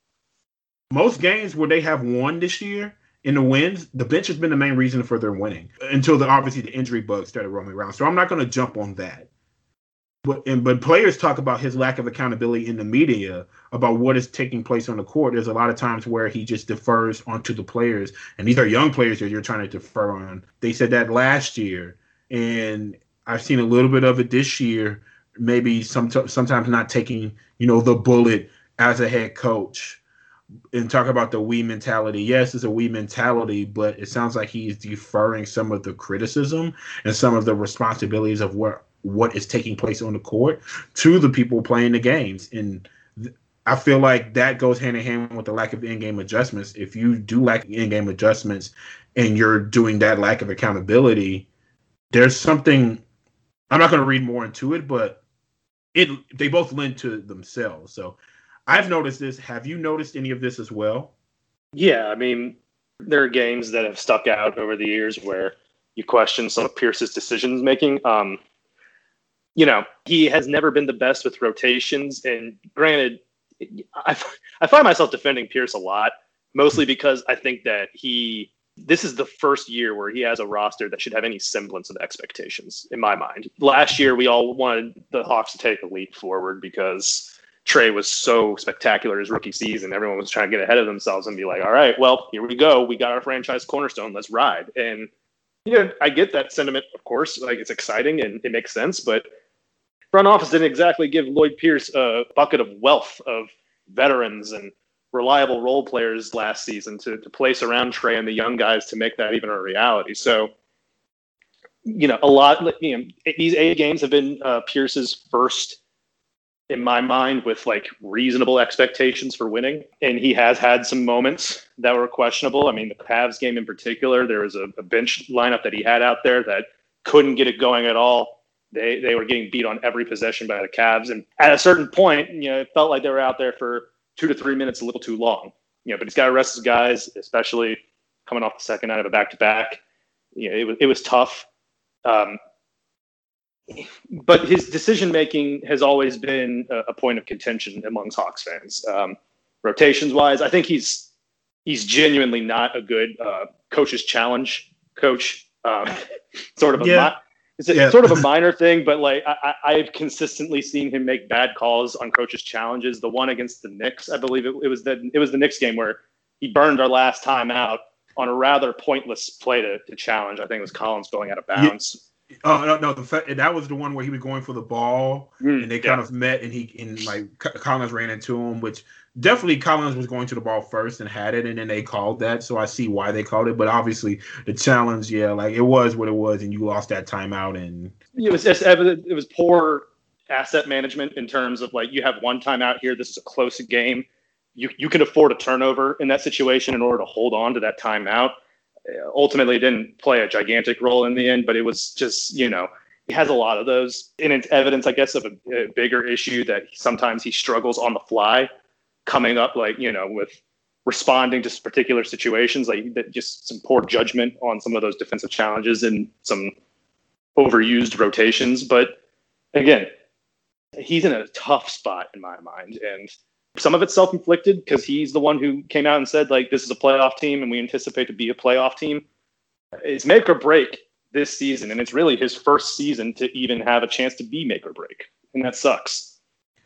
most games where they have won this year, in the wins, the bench has been the main reason for their winning, until obviously the injury bug started roaming around. So I'm not going to jump on that. But players talk about his lack of accountability in the media about what is taking place on the court. There's a lot of times where he just defers onto the players, and these are young players that you're trying to defer on. They said that last year, and I've seen a little bit of it this year. Maybe sometimes not taking the bullet as a head coach, and talk about the we mentality. Yes, it's a we mentality, but it sounds like he's deferring some of the criticism and some of the responsibilities of what is taking place on the court to the people playing the games. And I feel like that goes hand in hand with the lack of in-game adjustments. If you do lack in-game adjustments and you're doing that lack of accountability, there's something, I'm not going to read more into it, but they both lend to themselves. So I've noticed this. Have you noticed any of this as well?
Yeah, I mean, there are games that have stuck out over the years where you question some of Pierce's decisions making. He has never been the best with rotations. And granted, I find myself defending Pierce a lot, mostly because I think that this is the first year where he has a roster that should have any semblance of expectations, in my mind. Last year, we all wanted the Hawks to take a leap forward because Trey was so spectacular his rookie season. Everyone was trying to get ahead of themselves and be like, all right, well, here we go. We got our franchise cornerstone. Let's ride. And, I get that sentiment, of course. Like, it's exciting and it makes sense, but front office didn't exactly give Lloyd Pierce a bucket of wealth of veterans and reliable role players last season to place around Trey and the young guys to make that even a reality. So, a lot, these 8 games have been Pierce's first, in my mind, with like reasonable expectations for winning. And he has had some moments that were questionable. I mean, the Cavs game in particular, there was a bench lineup that he had out there that couldn't get it going at all. They were getting beat on every possession by the Cavs. And at a certain point, it felt like they were out there for 2 to 3 minutes a little too long. But he's got to rest his guys, especially coming off the second night of a back-to-back. It was tough. But his decision-making has always been a point of contention amongst Hawks fans. Rotations-wise, I think he's genuinely not a good coach's challenge coach. Sort of a minor thing, but like I've consistently seen him make bad calls on coaches' challenges. The one against the Knicks, I believe it was the Knicks game where he burned our last time out on a rather pointless play to challenge. I think it was Collins going out of bounds.
Yeah. No. That was the one where he was going for the ball, and they kind of met, and Collins ran into him, which definitely Collins was going to the ball first and had it, and then they called that. So I see why they called it, but obviously the challenge, it was what it was, and you lost that timeout, and
it was just evident. It was poor asset management in terms of like, you have one timeout here. This is a close game. You can afford a turnover in that situation in order to hold on to that timeout. Ultimately, it didn't play a gigantic role in the end, but it was just, he has a lot of those. And it's evidence, I guess, of a bigger issue that sometimes he struggles on the fly, coming up with responding to particular situations, like that, just some poor judgment on some of those defensive challenges and some overused rotations. But again, he's in a tough spot in my mind. And some of it's self-inflicted because he's the one who came out and said, like, this is a playoff team and we anticipate to be a playoff team. It's make or break this season, and it's really his first season to even have a chance to be make or break, and that sucks.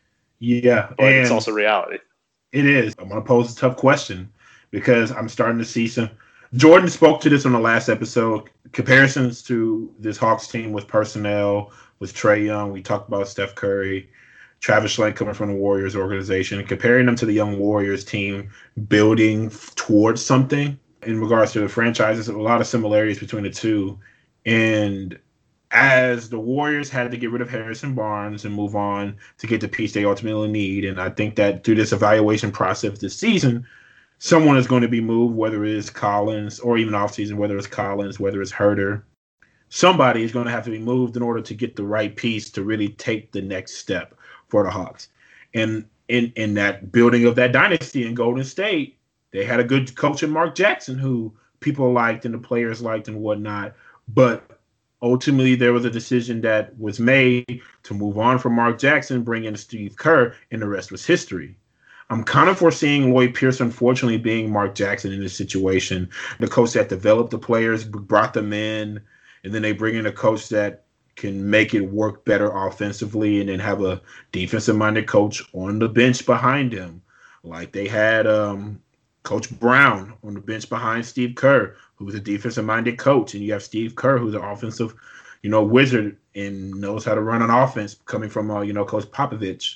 Yeah,
but it's also reality.
It is. I'm going to pose a tough question because I'm starting to see some – Jordan spoke to this on the last episode, comparisons to this Hawks team with personnel, with Trae Young. We talked about Steph Curry, Travis Schlenk coming from the Warriors organization, comparing them to the young Warriors team building towards something. In regards to the franchises, a lot of similarities between the two. And as the Warriors had to get rid of Harrison Barnes and move on to get the piece they ultimately need, and I think that through this evaluation process this season, someone is going to be moved, whether it's Collins or even offseason, whether it's Collins, whether it's Herter. Somebody is going to have to be moved in order to get the right piece to really take the next step for the Hawks. And in that building of that dynasty in Golden State, they had a good coach in Mark Jackson who people liked and the players liked and whatnot. But ultimately, there was a decision that was made to move on from Mark Jackson, bring in Steve Kerr, and the rest was history. I'm kind of foreseeing Lloyd Pierce, unfortunately, being Mark Jackson in this situation. The coach that developed the players, brought them in, and then they bring in a coach that can make it work better offensively and then have a defensive-minded coach on the bench behind him. Like they had Coach Brown on the bench behind Steve Kerr, who was a defensive-minded coach, and you have Steve Kerr, who's an offensive, wizard and knows how to run an offense coming from, Coach Popovich.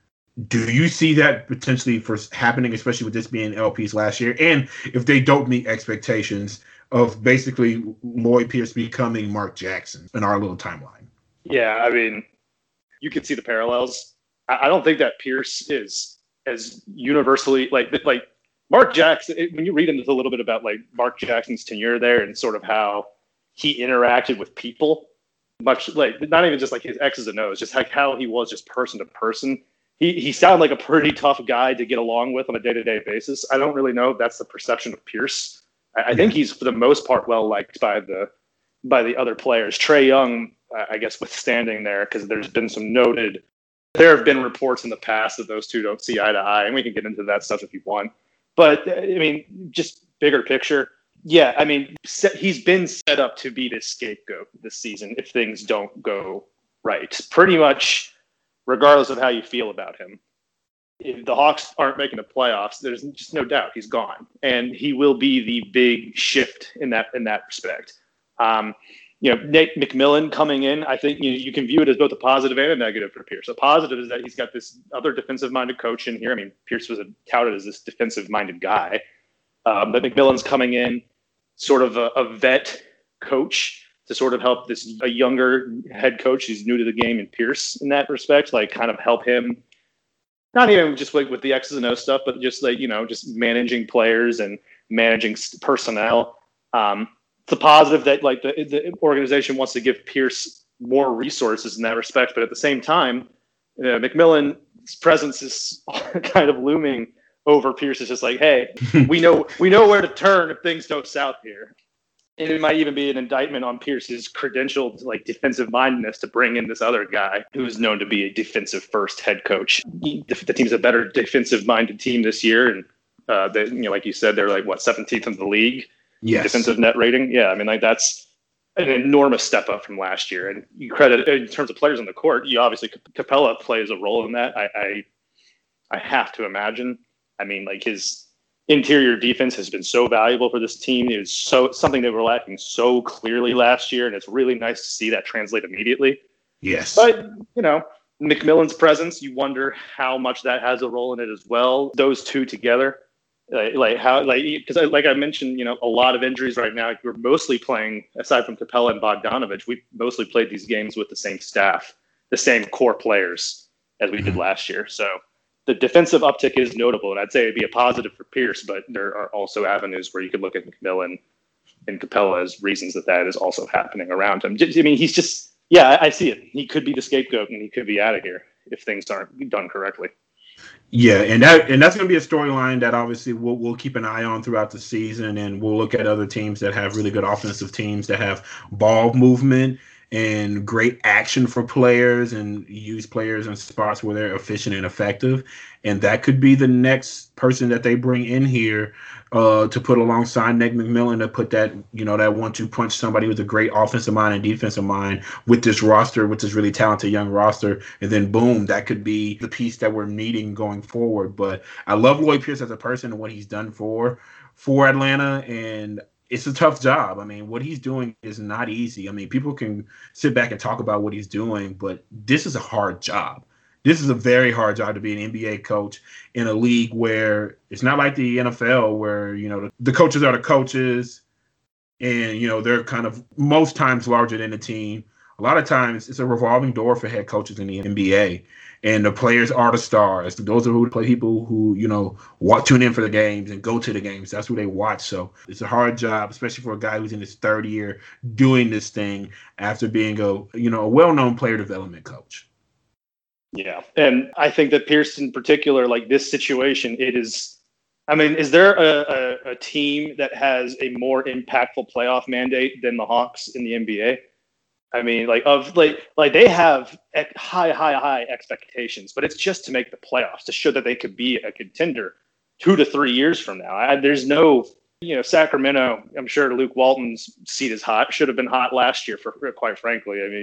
Do you see that potentially happening, especially with this being LP's last year? And if they don't meet expectations of basically Lloyd Pierce becoming Mark Jackson in our little timeline?
Yeah, I mean, you can see the parallels. I don't think that Pierce is as universally like Mark Jackson. When you read into a little bit about like Mark Jackson's tenure there and sort of how he interacted with people, much like not even just like his X's and O's, just like how he was just person to person. He sounded like a pretty tough guy to get along with on a day-to-day basis. I don't really know if that's the perception of Pierce. I think he's, for the most part, well-liked by the other players. Trae Young, I guess, withstanding there, because there's been some noted There have been reports in the past that those two don't see eye to eye, and we can get into that stuff if you want. But, I mean, just bigger picture. Yeah, I mean, he's been set up to be this scapegoat this season if things don't go right. Pretty much regardless of how you feel about him. If the Hawks aren't making the playoffs, there's just no doubt he's gone. And he will be the big shift in that respect. Nate McMillan coming in, I think you can view it as both a positive and a negative for Pierce. A positive is that he's got this other defensive-minded coach in here. I mean, Pierce was touted as this defensive-minded guy. But McMillan's coming in, sort of a vet coach to sort of help a younger head coach who's new to the game in Pierce in that respect, like kind of help him, not even just like with the X's and O's stuff, but just like, just managing players and managing personnel. It's a positive that like the organization wants to give Pierce more resources in that respect, but at the same time, McMillan's presence is kind of looming over Pierce. Is just like, hey, we know where to turn if things go south here. And it might even be an indictment on Pierce's credentialed like defensive mindedness to bring in this other guy who is known to be a defensive first head coach. The team's a better defensive minded team this year, and like you said, they're like 17th in the league. Yes. Defensive net rating. Yeah, I mean, like that's an enormous step up from last year. And you credit in terms of players on the court. You obviously Capella plays a role in that. I have to imagine. I mean, like his interior defense has been so valuable for this team. It was something they were lacking so clearly last year, and it's really nice to see that translate immediately.
Yes.
But McMillan's presence, you wonder how much that has a role in it as well. Those two together. Because like I mentioned, a lot of injuries right now. We're mostly playing, aside from Capella and Bogdanovich, we mostly played these games with the same staff, the same core players as we did last year. So the defensive uptick is notable, and I'd say it'd be a positive for Pierce, but there are also avenues where you could look at McMillan and Capella as reasons that is also happening around him. I mean, he's just, I see it. He could be the scapegoat, and he could be out of here if things aren't done correctly.
Yeah, and that's going to be a storyline that obviously we'll keep an eye on throughout the season, and we'll look at other teams that have really good offensive teams that have ball movement and great action for players and use players in spots where they're efficient and effective. And that could be the next person that they bring in here to put alongside Nate McMillan to put that, that 1-2 punch, somebody with a great offensive mind and defensive mind with this roster, with this really talented young roster. And then boom, that could be the piece that we're needing going forward. But I love Lloyd Pierce as a person and what he's done for Atlanta. And it's a tough job. I mean, what he's doing is not easy. I mean, people can sit back and talk about what he's doing, but this is a hard job. This is a very hard job to be an NBA coach in a league where it's not like the NFL where, the coaches are the coaches and, they're kind of most times larger than the team. A lot of times it's a revolving door for head coaches in the NBA. And the players are the stars. Those are people who, tune in for the games and go to the games. That's who they watch. So it's a hard job, especially for a guy who's in his third year doing this thing after being a well-known player development coach.
Yeah. And I think that Pierce in particular, like this situation, is there a team that has a more impactful playoff mandate than the Hawks in the NBA? I mean, they have high expectations, but it's just to make the playoffs, to show that they could be a contender 2 to 3 years from now. There's no, Sacramento. I'm sure Luke Walton's seat is hot. Should have been hot last year, quite frankly. I mean,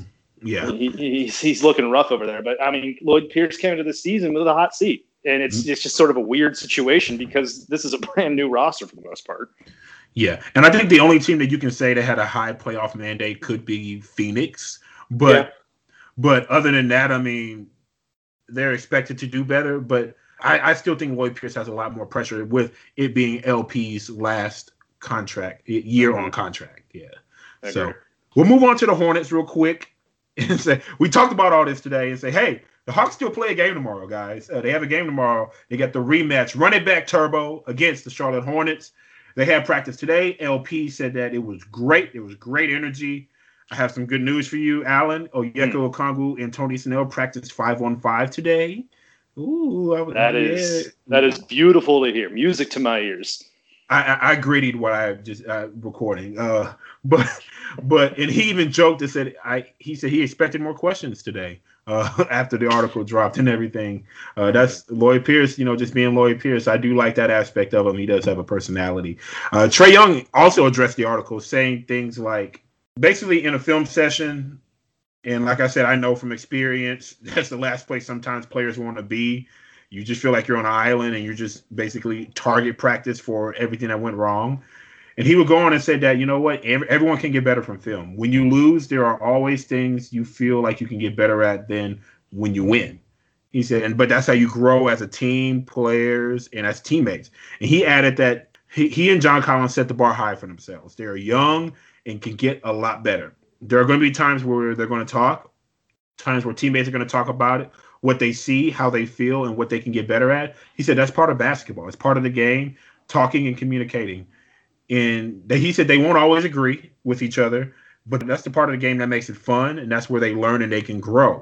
he's looking rough over there. But I mean, Lloyd Pierce came into the season with a hot seat, and it's just sort of a weird situation because this is a brand new roster for the most part.
Yeah, and I think the only team that you can say that had a high playoff mandate could be Phoenix. But other than that, I mean, they're expected to do better. But I still think Lloyd Pierce has a lot more pressure with it being LP's last year on contract. Yeah. So we'll move on to the Hornets real quick and say we talked about all this today and say, hey, the Hawks still play a game tomorrow, guys. They have a game tomorrow. They got the rematch, Run It Back Turbo against the Charlotte Hornets. They had practice today. LP said that it was great. It was great energy. I have some good news for you, Alan. Onyeka Okongwu and Tony Snell practiced 5-on-5 today. Ooh,
that is beautiful to hear. Music to my ears.
I grittied what I just recording. But and he even joked and said he expected more questions today after the article dropped and everything. That's Lloyd Pierce, just being Lloyd Pierce. I do like that aspect of him. He does have a personality. Trae Young also addressed the article, saying things like, basically in a film session, and like I said, I know from experience, that's the last place sometimes players want to be. You just feel like you're on an island and you're just basically target practice for everything that went wrong. And he would go on and say that, you know what, everyone can get better from film. When you lose, there are always things you feel like you can get better at than when you win. He said, but that's how you grow as a team, players, and as teammates. And he added that he and John Collins set the bar high for themselves. They're young and can get a lot better. There are going to be times where they're going to talk, times where teammates are going to talk about it, what they see, how they feel, and what they can get better at. He said that's part of basketball. It's part of the game, talking and communicating. And he said they won't always agree with each other, but that's the part of the game that makes it fun, and that's where they learn and they can grow.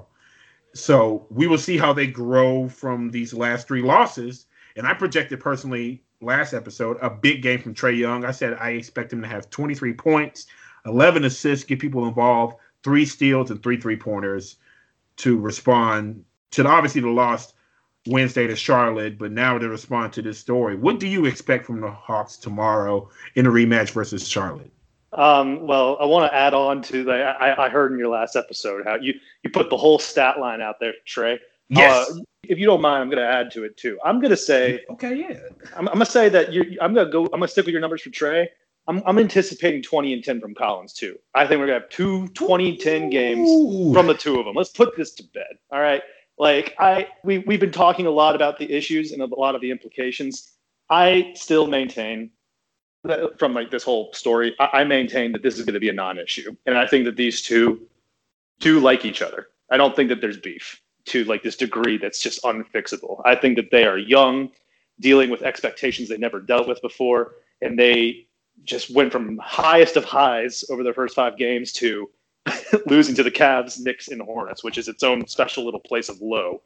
So we will see how they grow from these last 3 losses. And I projected personally last episode a big game from Trae Young. I said I expect him to have 23 points, 11 assists, get people involved, 3 steals, and 3 3-pointers to respond to obviously the loss Wednesday to Charlotte, but now to respond to this story. What do you expect from the Hawks tomorrow in a rematch versus Charlotte?
Well, I want to add on to that. I heard in your last episode how you put the whole stat line out there, Trey.
Yes.
If you don't mind, I'm going to add to it too. I'm going to say,
okay, yeah.
I'm going to say that I'm going to stick with your numbers for Trey. I'm anticipating 20 and 10 from Collins too. I think we're going to have 2 20-10 games from the two of them. Let's put this to bed. All right. Like we've been talking a lot about the issues and a lot of the implications. I still maintain that from this whole story, I maintain that this is going to be a non-issue. And I think that these two do like each other. I don't think that there's beef to this degree that's just unfixable. I think that they are young, dealing with expectations they never dealt with before. And they just went from highest of highs over their first 5 games to losing to the Cavs, Knicks, and Hornets, which is its own special little place of low.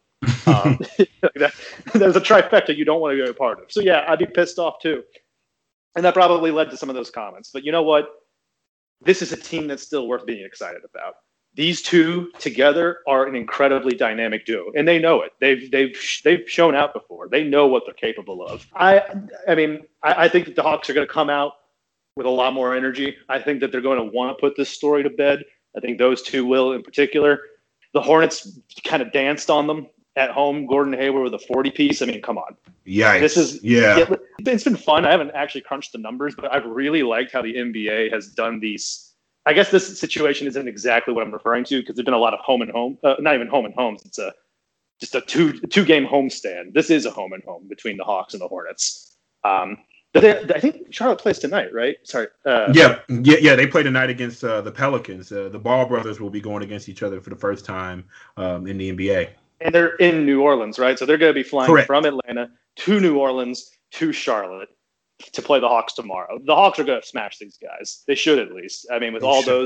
There's a trifecta you don't want to be a part of. So, yeah, I'd be pissed off too. And that probably led to some of those comments. But you know what? This is a team that's still worth being excited about. These two together are an incredibly dynamic duo, and they know it. They've shown out before. They know what they're capable of. I think that the Hawks are going to come out with a lot more energy. I think that they're going to want to put this story to bed. I think those two will in particular. The Hornets kind of danced on them at home. Gordon Hayward with a 40-piece. I mean, come on.
Yeah.
It's been fun. I haven't actually crunched the numbers, but I've really liked how the NBA has done these. I guess this situation isn't exactly what I'm referring to because there's been a lot of home and home. Not even home and homes. It's just a two-game homestand. This is a home and home between the Hawks and the Hornets. I think Charlotte plays tonight, right? Sorry.
Yeah. They play tonight against the Pelicans. The Ball brothers will be going against each other for the first time in the NBA.
And they're in New Orleans, right? So they're going to be flying
Correct.
From Atlanta to New Orleans to Charlotte to play the Hawks tomorrow. The Hawks are going to smash these guys. They should at least. I mean, with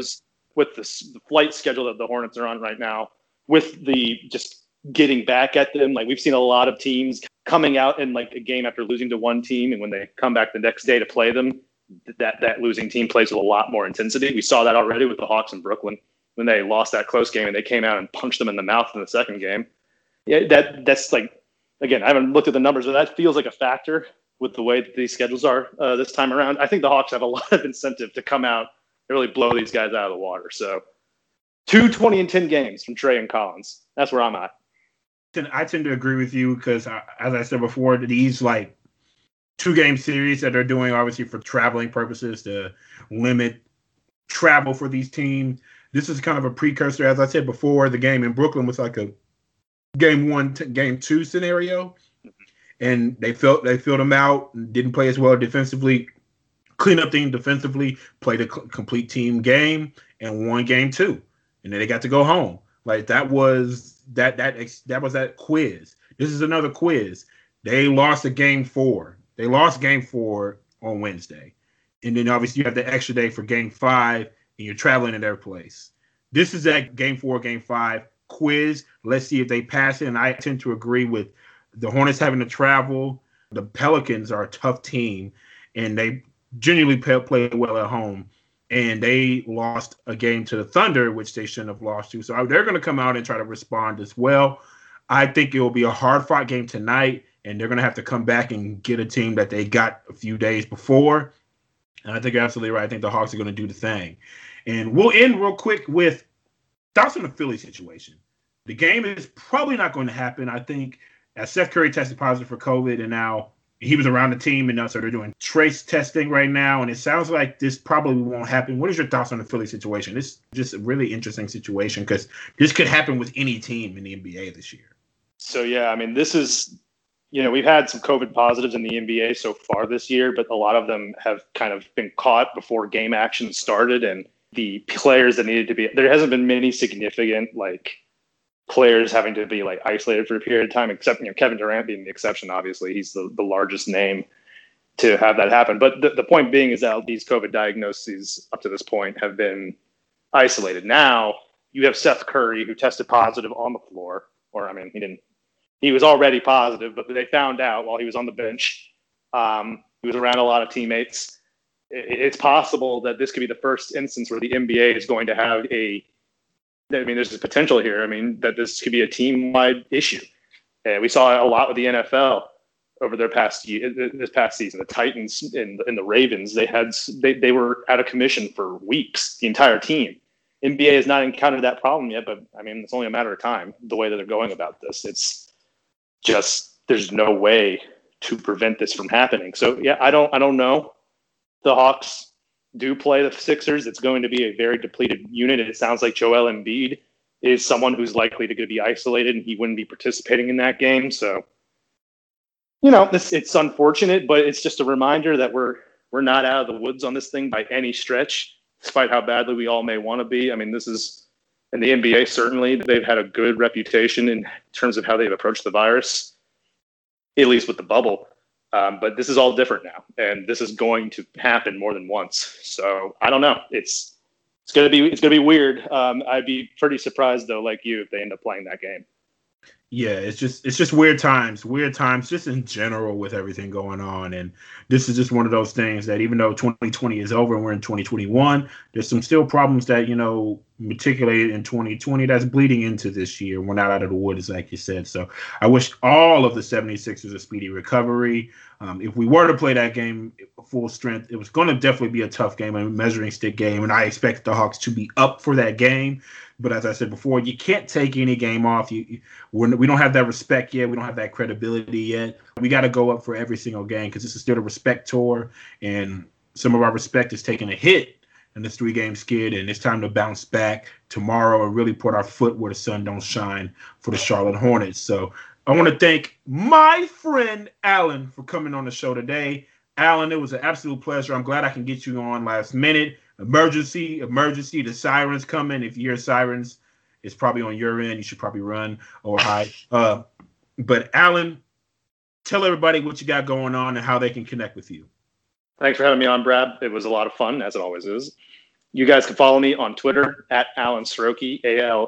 the flight schedule that the Hornets are on right now, with the just getting back at them. We've seen a lot of teams coming out in a game after losing to one team, and when they come back the next day to play them, that losing team plays with a lot more intensity. We saw that already with the Hawks in Brooklyn when they lost that close game and they came out and punched them in the mouth in the second game. Yeah, that's again, I haven't looked at the numbers, but that feels like a factor with the way that these schedules are this time around. I think the Hawks have a lot of incentive to come out and really blow these guys out of the water. So 2 20 and 10 games from Trae and Collins. That's where I'm at.
I tend to agree with you because, as I said before, these 2-game series that they're doing, obviously for traveling purposes to limit travel for these teams. This is kind of a precursor. As I said before, the game in Brooklyn was like a game 1, game 2 scenario, and they filled them out, didn't play as well defensively, clean up things defensively, played a complete team game, and won game 2, and then they got to go home. That was that quiz. This is another quiz. They lost game 4. They lost game 4 on Wednesday, and then obviously you have the extra day for game 5, and you're traveling to their place. This is that game 4, game 5 quiz. Let's see if they pass it. And I tend to agree with the Hornets having to travel. The Pelicans are a tough team, and they genuinely play well at home. and they lost a game to the Thunder, which they shouldn't have lost to. So they're going to come out and try to respond as well. I think it will be a hard-fought game tonight, and they're going to have to come back and get a team that they got a few days before. And I think you're absolutely right. I think the Hawks are going to do the thing. And we'll end real quick with thoughts on the Philly situation. The game is probably not going to happen. I think as Seth Curry tested positive for COVID, and now he was around the team, and now so they're doing trace testing right now, and it sounds like this probably won't happen. What is your thoughts on the Philly situation? This is just a really interesting situation because this could happen with any team in the NBA this year.
So, yeah, I mean, this is, we've had some COVID positives in the NBA so far this year, but a lot of them have kind of been caught before game action started. And the players that needed to be, there hasn't been many significant, players having to be, isolated for a period of time, except, Kevin Durant being the exception, obviously. He's the largest name to have that happen. But the point being is that these COVID diagnoses up to this point have been isolated. Now, you have Seth Curry, who tested positive on the floor. Or, he was already positive, but they found out while he was on the bench. He was around a lot of teammates. It's possible that this could be the first instance where the NBA is going to have there's a potential here. That this could be a team-wide issue. And we saw a lot with the NFL over this past season. The Titans and the Ravens, they were out of commission for weeks, the entire team. NBA has not encountered that problem yet, but it's only a matter of time. The way that they're going about this, it's just there's no way to prevent this from happening. So yeah, I don't know. The Hawks do play the Sixers. It's going to be a very depleted unit, and it sounds like Joel Embiid is someone who's likely to be isolated, and he wouldn't be participating in that game. So it's unfortunate, but it's just a reminder that we're not out of the woods on this thing by any stretch. Despite how badly we all may want to be. This is, in the NBA, certainly, they've had a good reputation in terms of how they've approached the virus, at least with the bubble. But this is all different now, and this is going to happen more than once. So I don't know. It's gonna be weird. I'd be pretty surprised though, like you, if they end up playing that game.
Yeah, it's just weird times just in general with everything going on. And this is just one of those things that even though 2020 is over and we're in 2021, there's some still problems that, matriculated in 2020 that's bleeding into this year. We're not out of the woods, like you said. So I wish all of the 76ers a speedy recovery. If we were to play that game full strength, it was going to definitely be a tough game, a measuring stick game. And I expect the Hawks to be up for that game. But as I said before, you can't take any game off. We don't have that respect yet. We don't have that credibility yet. We got to go up for every single game because this is still a respect tour. And some of our respect is taking a hit in this 3-game skid. And it's time to bounce back tomorrow and really put our foot where the sun don't shine for the Charlotte Hornets. So I want to thank my friend Alan for coming on the show today. Alan, it was an absolute pleasure. I'm glad I can get you on last minute. Emergency, the sirens coming. If you hear sirens, it's probably on your end. You should probably run or hide. But Alan, tell everybody what you got going on and how they can connect with you.
Thanks for having me on, Brad. It was a lot of fun, as it always is. You guys can follow me on Twitter at Alan Srochi,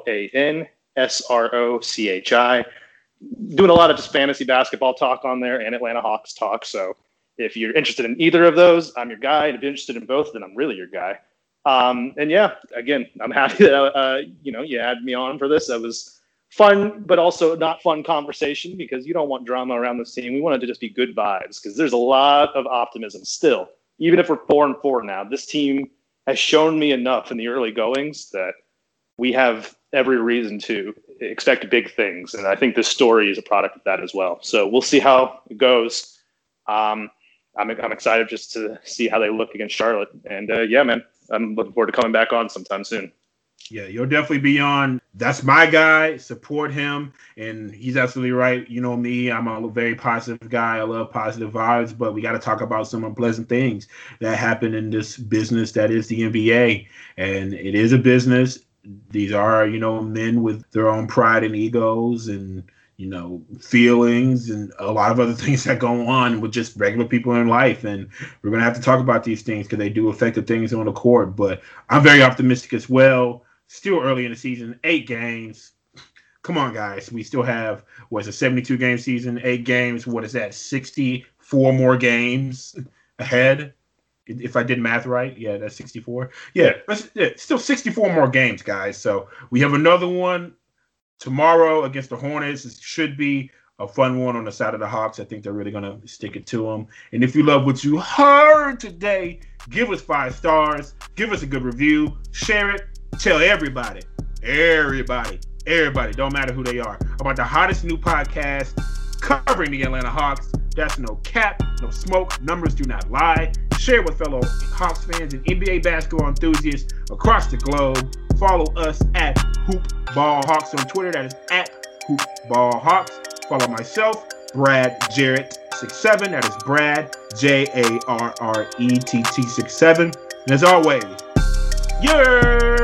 ALANSROCHI. Doing a lot of just fantasy basketball talk on there and Atlanta Hawks talk. So if you're interested in either of those, I'm your guy. And if you're interested in both, then I'm really your guy. And yeah, again, I'm happy that, you had me on for this. That was fun, but also not fun conversation because you don't want drama around this team. We want it to just be good vibes because there's a lot of optimism still. Even if we're 4-4 now, this team has shown me enough in the early goings that we have every reason to expect big things. And I think this story is a product of that as well. So we'll see how it goes. I'm excited just to see how they look against Charlotte. And yeah, man, I'm looking forward to coming back on sometime soon.
Yeah, you'll definitely be on. That's my guy. Support him. And he's absolutely right. You know me, I'm a very positive guy. I love positive vibes, but we got to talk about some unpleasant things that happen in this business that is the NBA. And it is a business. These are, men with their own pride and egos and, feelings and a lot of other things that go on with just regular people in life. And we're going to have to talk about these things because they do affect the things on the court. But I'm very optimistic as well. Still early in the season, 8 games. Come on, guys. We still have, a 72-game season, 8 games. What is that, 64 more games ahead? If I did math right, yeah, that's 64. Yeah, still 64 more games, guys. So we have another one tomorrow against the Hornets. It should be a fun one on the side of the Hawks. I think they're really going to stick it to them. And if you love what you heard today, give us 5 stars. Give us a good review. Share it. Tell everybody. Don't matter who they are, about the hottest new podcast covering the Atlanta Hawks. That's no cap, no smoke. Numbers do not lie. Share with fellow Hawks fans and NBA basketball enthusiasts across the globe. Follow us at HoopBallHawks on Twitter. That is at HoopBallHawks. Follow myself, Brad Jarrett 67. That is Brad Jarrett 67. And as always, yeah.